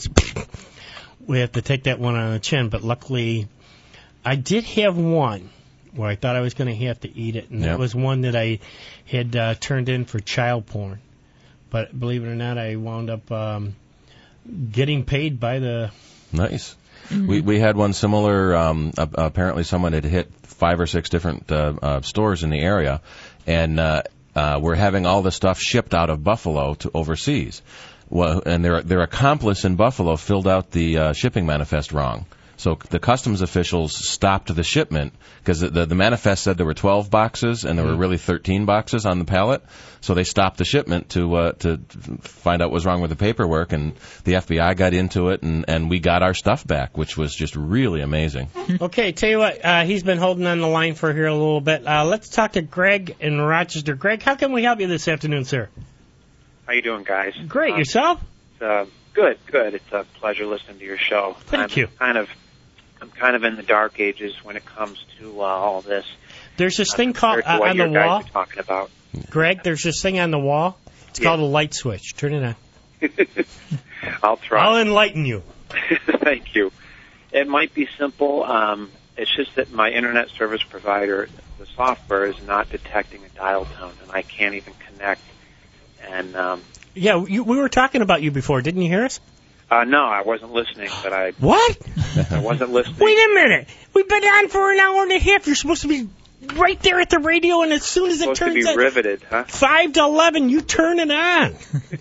we have to take that one on the chin, but luckily I did have one where I thought I was going to have to eat it, and that was one that I had turned in for child porn. But believe it or not, I wound up getting paid by the... Nice. Mm-hmm. We had one similar. Apparently someone had hit 5 or 6 different stores in the area, and we're having all the stuff shipped out of Buffalo to overseas. Well, and their accomplice in Buffalo filled out the shipping manifest wrong. So the customs officials stopped the shipment because the manifest said there were 12 boxes and there were really 13 boxes on the pallet. So they stopped the shipment to find out what was wrong with the paperwork, and the FBI got into it, and we got our stuff back, which was just really amazing. Okay, tell you what, he's been holding on the line for here a little bit. Let's talk to Greg in Rochester. Greg, how can we help you this afternoon, sir? How you doing, guys? Great. Yourself? Good. It's a pleasure listening to your show. Thank you. I'm kind of in the dark ages when it comes to all this. There's this thing called on the wall. Guys are talking about. Greg, there's this thing on the wall. It's called a light switch. Turn it on. I'll try. I'll enlighten you. Thank you. It might be simple. It's just that my internet service provider, the software, is not detecting a dial tone, and I can't even connect. And we were talking about you before. Didn't you hear us? No, I wasn't listening, but I... What? I wasn't listening. Wait a minute. We've been on for an hour and a half. You're supposed to be right there at the radio, and as soon as it turns... Supposed to be riveted, huh? 5 to 11, you turn it on.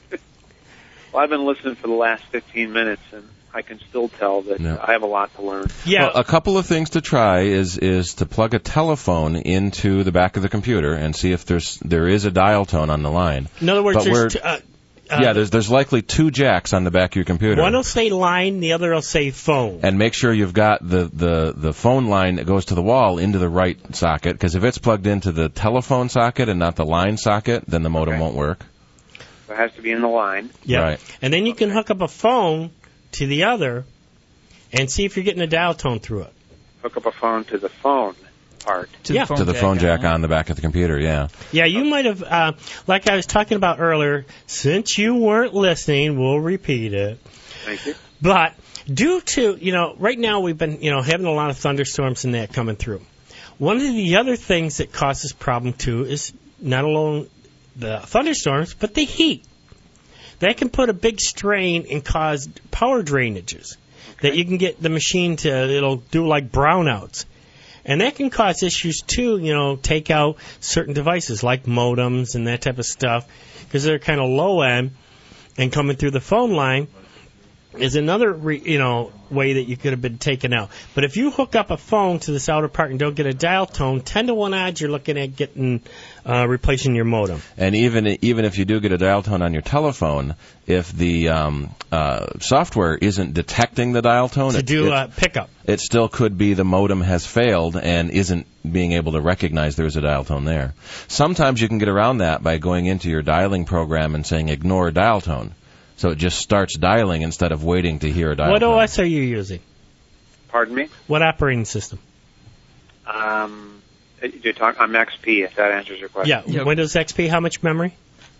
Well, I've been listening for the last 15 minutes, and I can still tell that I have a lot to learn. Yeah. Well, a couple of things to try is to plug a telephone into the back of the computer and see if there is a dial tone on the line. In other words, there's likely 2 jacks on the back of your computer. One will say line, the other will say phone. And make sure you've got the phone line that goes to the wall into the right socket, because if it's plugged into the telephone socket and not the line socket, then the modem won't work. So it has to be in the line. Yeah. Right. And then you can hook up a phone to the other and see if you're getting a dial tone through it. Hook up a phone to the phone part. To the phone jack on the back of the computer, yeah. Yeah, you might have, like I was talking about earlier, since you weren't listening, we'll repeat it. Thank you. But due to, right now we've been, having a lot of thunderstorms and that coming through. One of the other things that causes problem, too, is not alone the thunderstorms, but the heat. That can put a big strain and cause power drainages that you can get the machine it'll do like brownouts. And that can cause issues, too, take out certain devices like modems and that type of stuff because they're kind of low end and coming through the phone line is another, way that you could have been taken out. But if you hook up a phone to this outer part and don't get a dial tone, 10 to 1 odds you're looking at getting replacing your modem. And even if you do get a dial tone on your telephone, if the software isn't detecting the dial tone pickup, it still could be the modem has failed and isn't being able to recognize there's a dial tone there. Sometimes you can get around that by going into your dialing program and saying ignore dial tone. So it just starts dialing instead of waiting to hear a dial tone. What OS are you using? Pardon me? What operating system? I'm XP, if that answers your question. Yeah, yep. Windows XP, how much memory?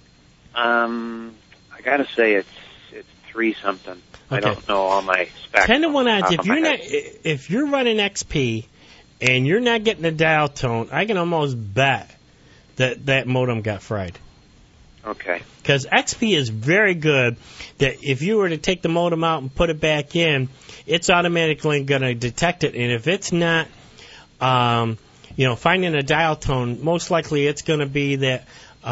I got to say it's 3 something. Okay. I don't know all my specs. 10 to 1 odds. If you're running XP and you're not getting a dial tone, I can almost bet that modem got fried. Okay. Because XP is very good that if you were to take the modem out and put it back in, it's automatically going to detect it. And if it's not, finding a dial tone, most likely it's going to be that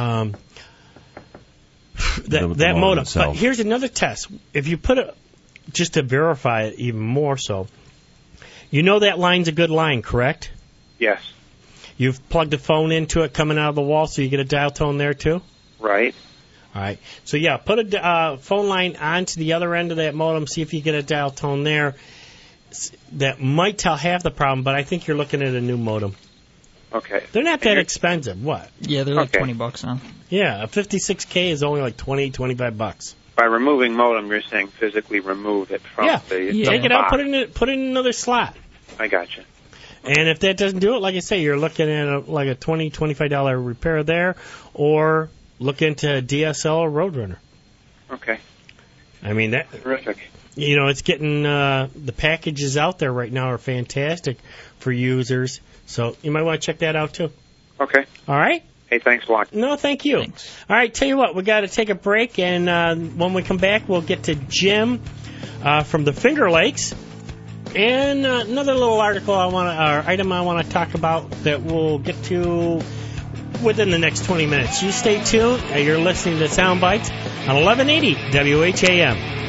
that modem. But here's another test. If you put it, just to verify it even more so, that line's a good line, correct? Yes. You've plugged a phone into it coming out of the wall so you get a dial tone there too? Right. All right. So, put a phone line onto the other end of that modem, see if you get a dial tone there. that might tell half the problem, but I think you're looking at a new modem. Okay. They're not that expensive. What? Yeah, they're like $20 now. Yeah, a 56K is only like $25. By removing modem, you're saying physically remove it from the take it out, box. put it in another slot. I gotcha. And if that doesn't do it, like I say, you're looking at a $25 repair there, or look into DSL or Roadrunner. Okay. I mean, that terrific. It's getting the packages out there right now are fantastic for users. So you might want to check that out too. Okay. All right. Hey, thanks a lot. No, thank you. Thanks. All right, tell you what, we got to take a break, and when we come back, we'll get to Jim from the Finger Lakes, and another little item I want to talk about that we'll get to within the next 20 minutes. You stay tuned. You're listening to Sound Bites on 1180 WHAM.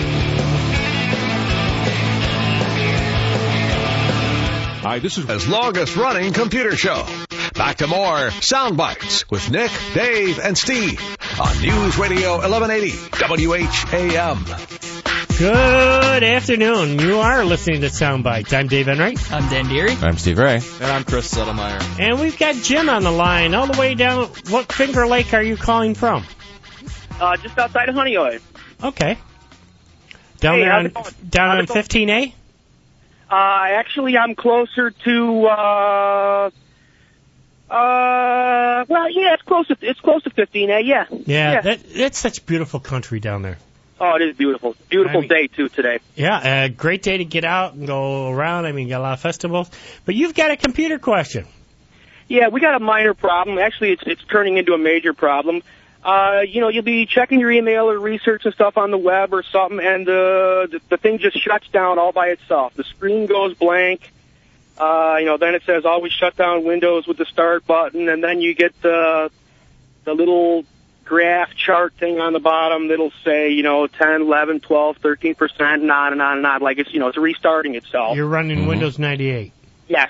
Hi, this is as longest running computer show. Back to more Sound Bites with Nick, Dave, and Steve on News Radio 1180 WHAM. Good afternoon. You are listening to Sound Bites. I'm Dave Enright. I'm Dan Deary. I'm Steve Ray. And I'm Chris Settlemeyer. And we've got Jim on the line all the way down. What Finger Lake are you calling from? Just outside of Honeoye. Okay. Down there on 15A? Actually, I'm closer to, well, yeah, it's close to 15A, yeah. Yeah. That's such beautiful country down there. Oh, it is beautiful. Beautiful day, too, today. Yeah, a great day to get out and go around. I mean, you got a lot of festivals. But you've got a computer question. Yeah, we got a minor problem. Actually, it's turning into a major problem. You'll be checking your email or research and stuff on the web or something, and the thing just shuts down all by itself. The screen goes blank. Then it says always shut down Windows with the start button, and then you get the little graph chart thing on the bottom that'll say, 10, 11, 12, 13%, and on and on and on. Like it's restarting itself. You're running Windows 98. Yes.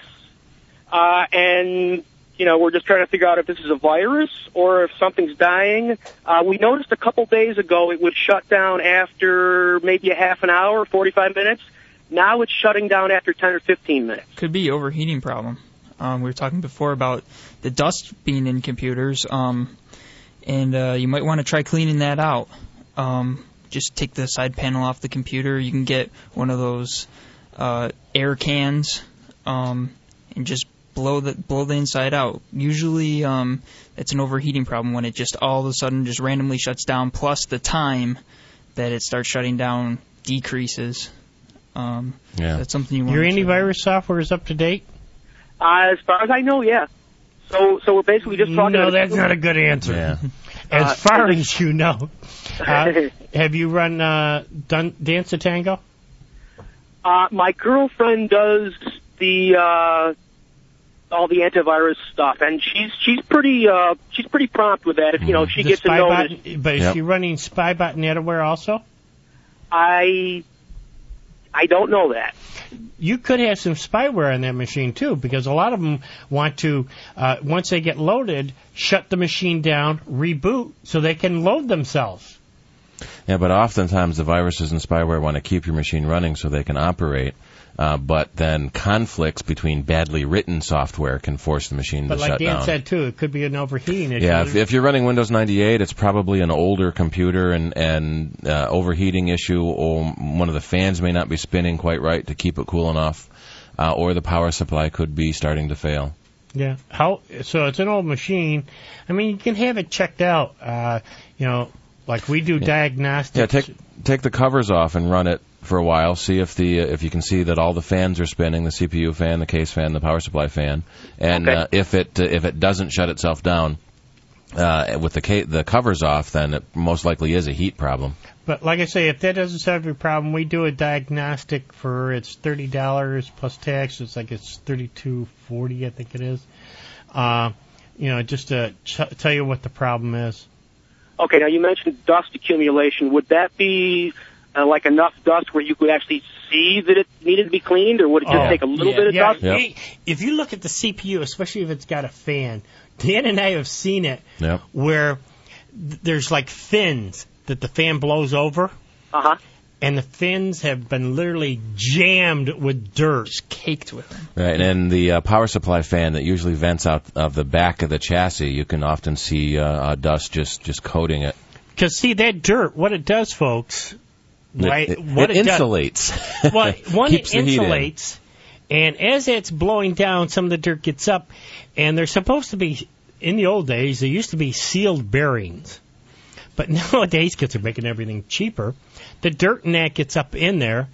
And we're just trying to figure out if this is a virus or if something's dying. We noticed a couple days ago it would shut down after maybe a half an hour, 45 minutes. Now it's shutting down after 10 or 15 minutes. Could be overheating problem. We were talking before about the dust being in computers, and you might want to try cleaning that out. Just take the side panel off the computer. You can get one of those air cans and just blow the inside out. Usually it's an overheating problem when it just all of a sudden just randomly shuts down, plus the time that it starts shutting down decreases. That's something you want. Your antivirus software is up to date? As far as I know, yeah. So we're basically just talking No, that's not a good answer. Yeah. As far as you know. Have you run Dance to Tango? My girlfriend does all the antivirus stuff, and she's pretty prompt with that. If she gets a notice. But is she running Spybot NetAware also? I don't know that. You could have some spyware on that machine too, because a lot of them want to once they get loaded, shut the machine down, reboot, so they can load themselves. Yeah, but oftentimes the viruses and spyware want to keep your machine running so they can operate. But then conflicts between badly written software can force the machine to shut down. But like Dan said, too, it could be an overheating issue. Yeah, if you're running Windows 98, it's probably an older computer and overheating issue, or one of the fans may not be spinning quite right to keep it cool enough, or the power supply could be starting to fail. Yeah. So it's an old machine. I mean, you can have it checked out, like we do diagnostics. Yeah, take the covers off and run it for a while. See if you can see that all the fans are spinning, the CPU fan, the case fan, the power supply fan, and if it doesn't shut itself down with the covers off, then it most likely is a heat problem. But like I say, if that doesn't solve your problem, we do a diagnostic for it's $30 plus tax. It's $32.40, I think it is. Just to tell you what the problem is. Okay, now you mentioned dust accumulation. Would that be like enough dust where you could actually see that it needed to be cleaned, or would it just take a little bit of dust? Yep. If you look at the CPU, especially if it's got a fan, Dan and I have seen it where there's like fins that the fan blows over, and the fins have been literally jammed with dirt. Just caked with them. Right, and the power supply fan that usually vents out of the back of the chassis, you can often see dust just coating it. Because, see, that dirt, what it does, folks, right? It Does, insulates. well, one, it Keeps the heat in. insulates, and as it's blowing down, some of the dirt gets up, and they're supposed to be, in the old days, there used to be sealed bearings. But nowadays, because they're making everything cheaper, the dirt and that gets up in there,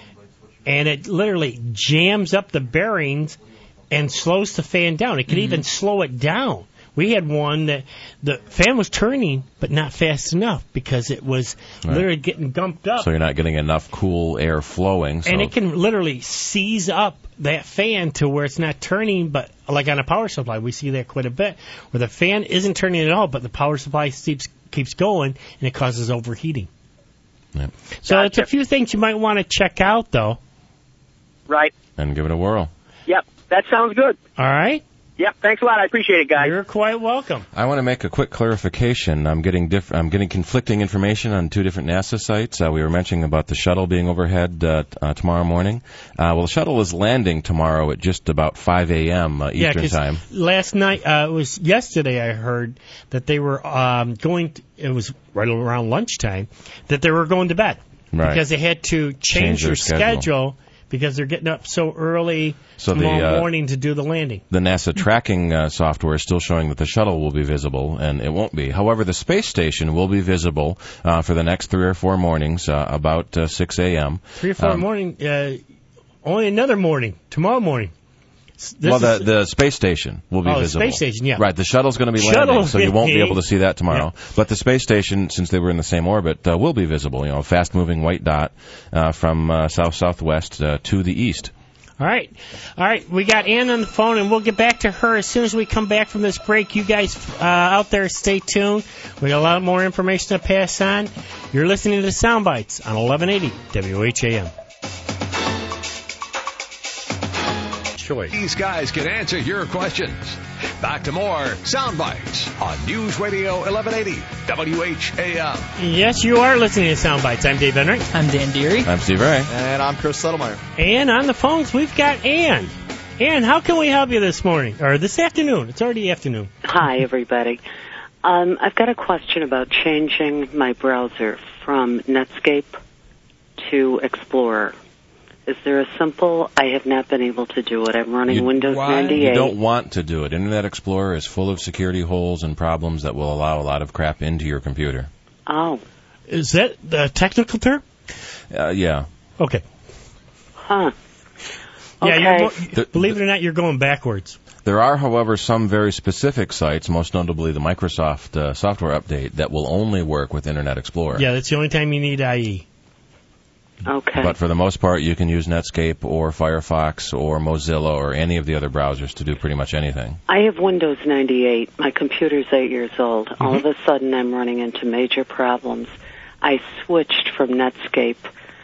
and it literally jams up the bearings and slows the fan down. It can even slow it down. We had one that the fan was turning, but not fast enough because it was literally getting gumped up. So you're not getting enough cool air flowing. So. And it can literally seize up that fan to where it's not turning, but like on a power supply, we see that quite a bit, where the fan isn't turning at all, but the power supply keeps going, and it causes overheating. Yeah. So it's a few things you might want to check out, though. Right. And give it a whirl. Yep, that sounds good. All right. Yep, thanks a lot. I appreciate it, guys. You're quite welcome. I want to make a quick clarification. I'm getting conflicting information on two different NASA sites. We were mentioning about the shuttle being overhead tomorrow morning. Well, the shuttle is landing tomorrow at just about 5 a.m. Eastern time. Last night, it was yesterday, I heard that they were it was right around lunchtime, that they were going to bed. Right. Because they had to change their schedule because they're getting up so early tomorrow morning to do the landing. The NASA tracking software is still showing that the shuttle will be visible, and it won't be. However, the space station will be visible for the next 3 or 4 mornings, about 6 a.m. 3 or 4 morning, only another morning, tomorrow morning. The space station will be visible. The space station, yeah. Right, the shuttle's going to be landing, so you won't be able to see that tomorrow. Yeah. But the space station, since they were in the same orbit, will be visible. A fast-moving white dot from south-southwest to the east. All right. We got Ann on the phone, and we'll get back to her as soon as we come back from this break. You guys out there, stay tuned. We got a lot more information to pass on. You're listening to Soundbites on 1180 WHAM. These guys can answer your questions. Back to more Soundbites on News Radio 1180 WHAM. Yes, you are listening to Soundbites. I'm Dave Enright. I'm Dan Deary. I'm Steve Ray. And I'm Chris Settlemeyer. And on the phones, we've got Ann. Ann, how can we help you this morning? Or this afternoon. It's already afternoon. Hi, everybody. I've got a question about changing my browser from Netscape to Explorer. Is there a simple, I have not been able to do it. I'm running Windows 98. You don't want to do it. Internet Explorer is full of security holes and problems that will allow a lot of crap into your computer. Oh. Is that the technical term? Yeah. Okay. Huh. Yeah, believe it or not, you're going backwards. There are, however, some very specific sites, most notably the Microsoft software update, that will only work with Internet Explorer. Yeah, that's the only time you need IE. Okay. But for the most part, you can use Netscape or Firefox or Mozilla or any of the other browsers to do pretty much anything. I have Windows 98. My computer's 8 years old. Mm-hmm. All of a sudden, I'm running into major problems. I switched from Netscape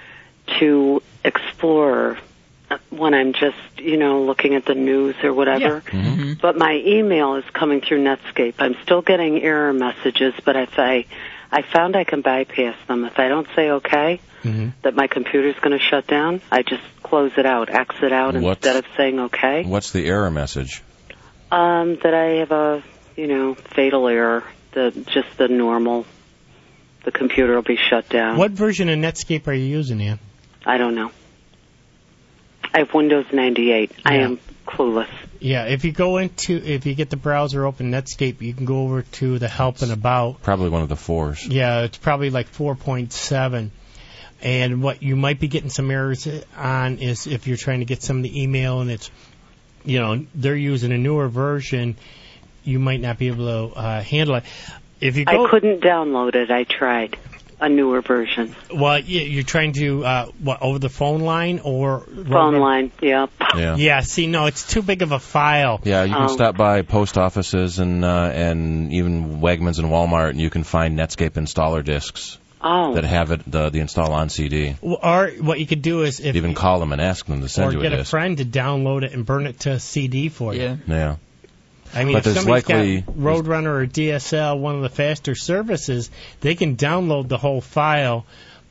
to Explorer when I'm just, looking at the news or whatever. Yeah. Mm-hmm. But my email is coming through Netscape. I'm still getting error messages, but I found I can bypass them. If I don't say okay, that my computer's going to shut down, I just close it out, exit out instead of saying okay. What's the error message? That I have a, fatal error. Just the normal. The computer will be shut down. What version of Netscape are you using, Ann? I don't know. I have Windows 98. Yeah. I am clueless. Yeah, if you get the browser open, Netscape, you can go over to the Help and About. Probably one of the 4s. Yeah, it's probably like 4.7. And what you might be getting some errors on is if you're trying to get some of the email and it's, they're using a newer version, you might not be able to handle it. I couldn't download it. I tried a newer version. Well, you're trying to, over the phone line or? Phone line, yep. Yeah, see, no, it's too big of a file. Yeah, you can stop by post offices and even Wegmans and Walmart, and you can find Netscape installer discs. That have it the install on CD. Or what you could do is even call them and ask them to send you a disc. Or get a friend to download it and burn it to CD for you. Yeah. I mean, if somebody's got Roadrunner or DSL, one of the faster services, they can download the whole file,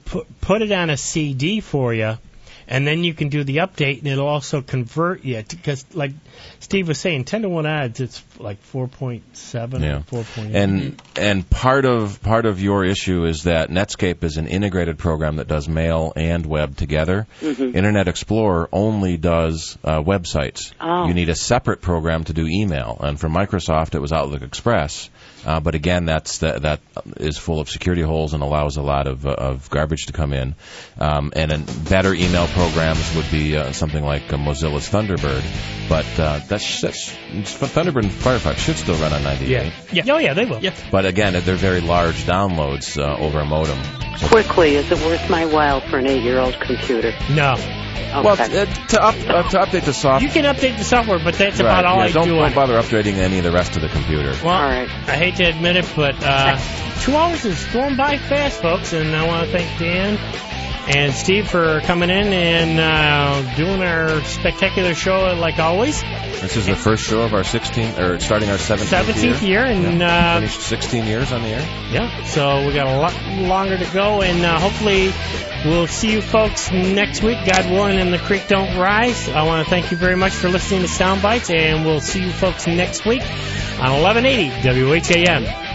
put it on a CD for you, and then you can do the update, and it'll also convert you. Because, like Steve was saying, 10-to-1 odds, it's like 4.7 or 4.8. And part of your issue is that Netscape is an integrated program that does mail and web together. Mm-hmm. Internet Explorer only does websites. Oh. You need a separate program to do email. And for Microsoft, it was Outlook Express. But again, that is full of security holes and allows a lot of garbage to come in. And better email programs would be something like Mozilla's Thunderbird. But Thunderbird and Firefox should still run on 98. Yeah. Oh, yeah, they will. Yeah. But again, they're very large downloads over a modem. So Quickly, is it worth my while for an 8-year-old computer? No. Okay. Well, to update the software. You can update the software, but that's about all I do. Don't bother updating any of the rest of the computer. Well, all right. I hate to admit it, but 2 hours is going by fast, folks, and I want to thank Dan and Steve for coming in and doing our spectacular show like always. This is the first show of our starting our 17th year, and finished 16 years on the air. Yeah, so we got a lot longer to go, and hopefully we'll see you folks next week, God willing, and the creek don't rise. I want to thank you very much for listening to Soundbites, and we'll see you folks next week on 1180 WHAM.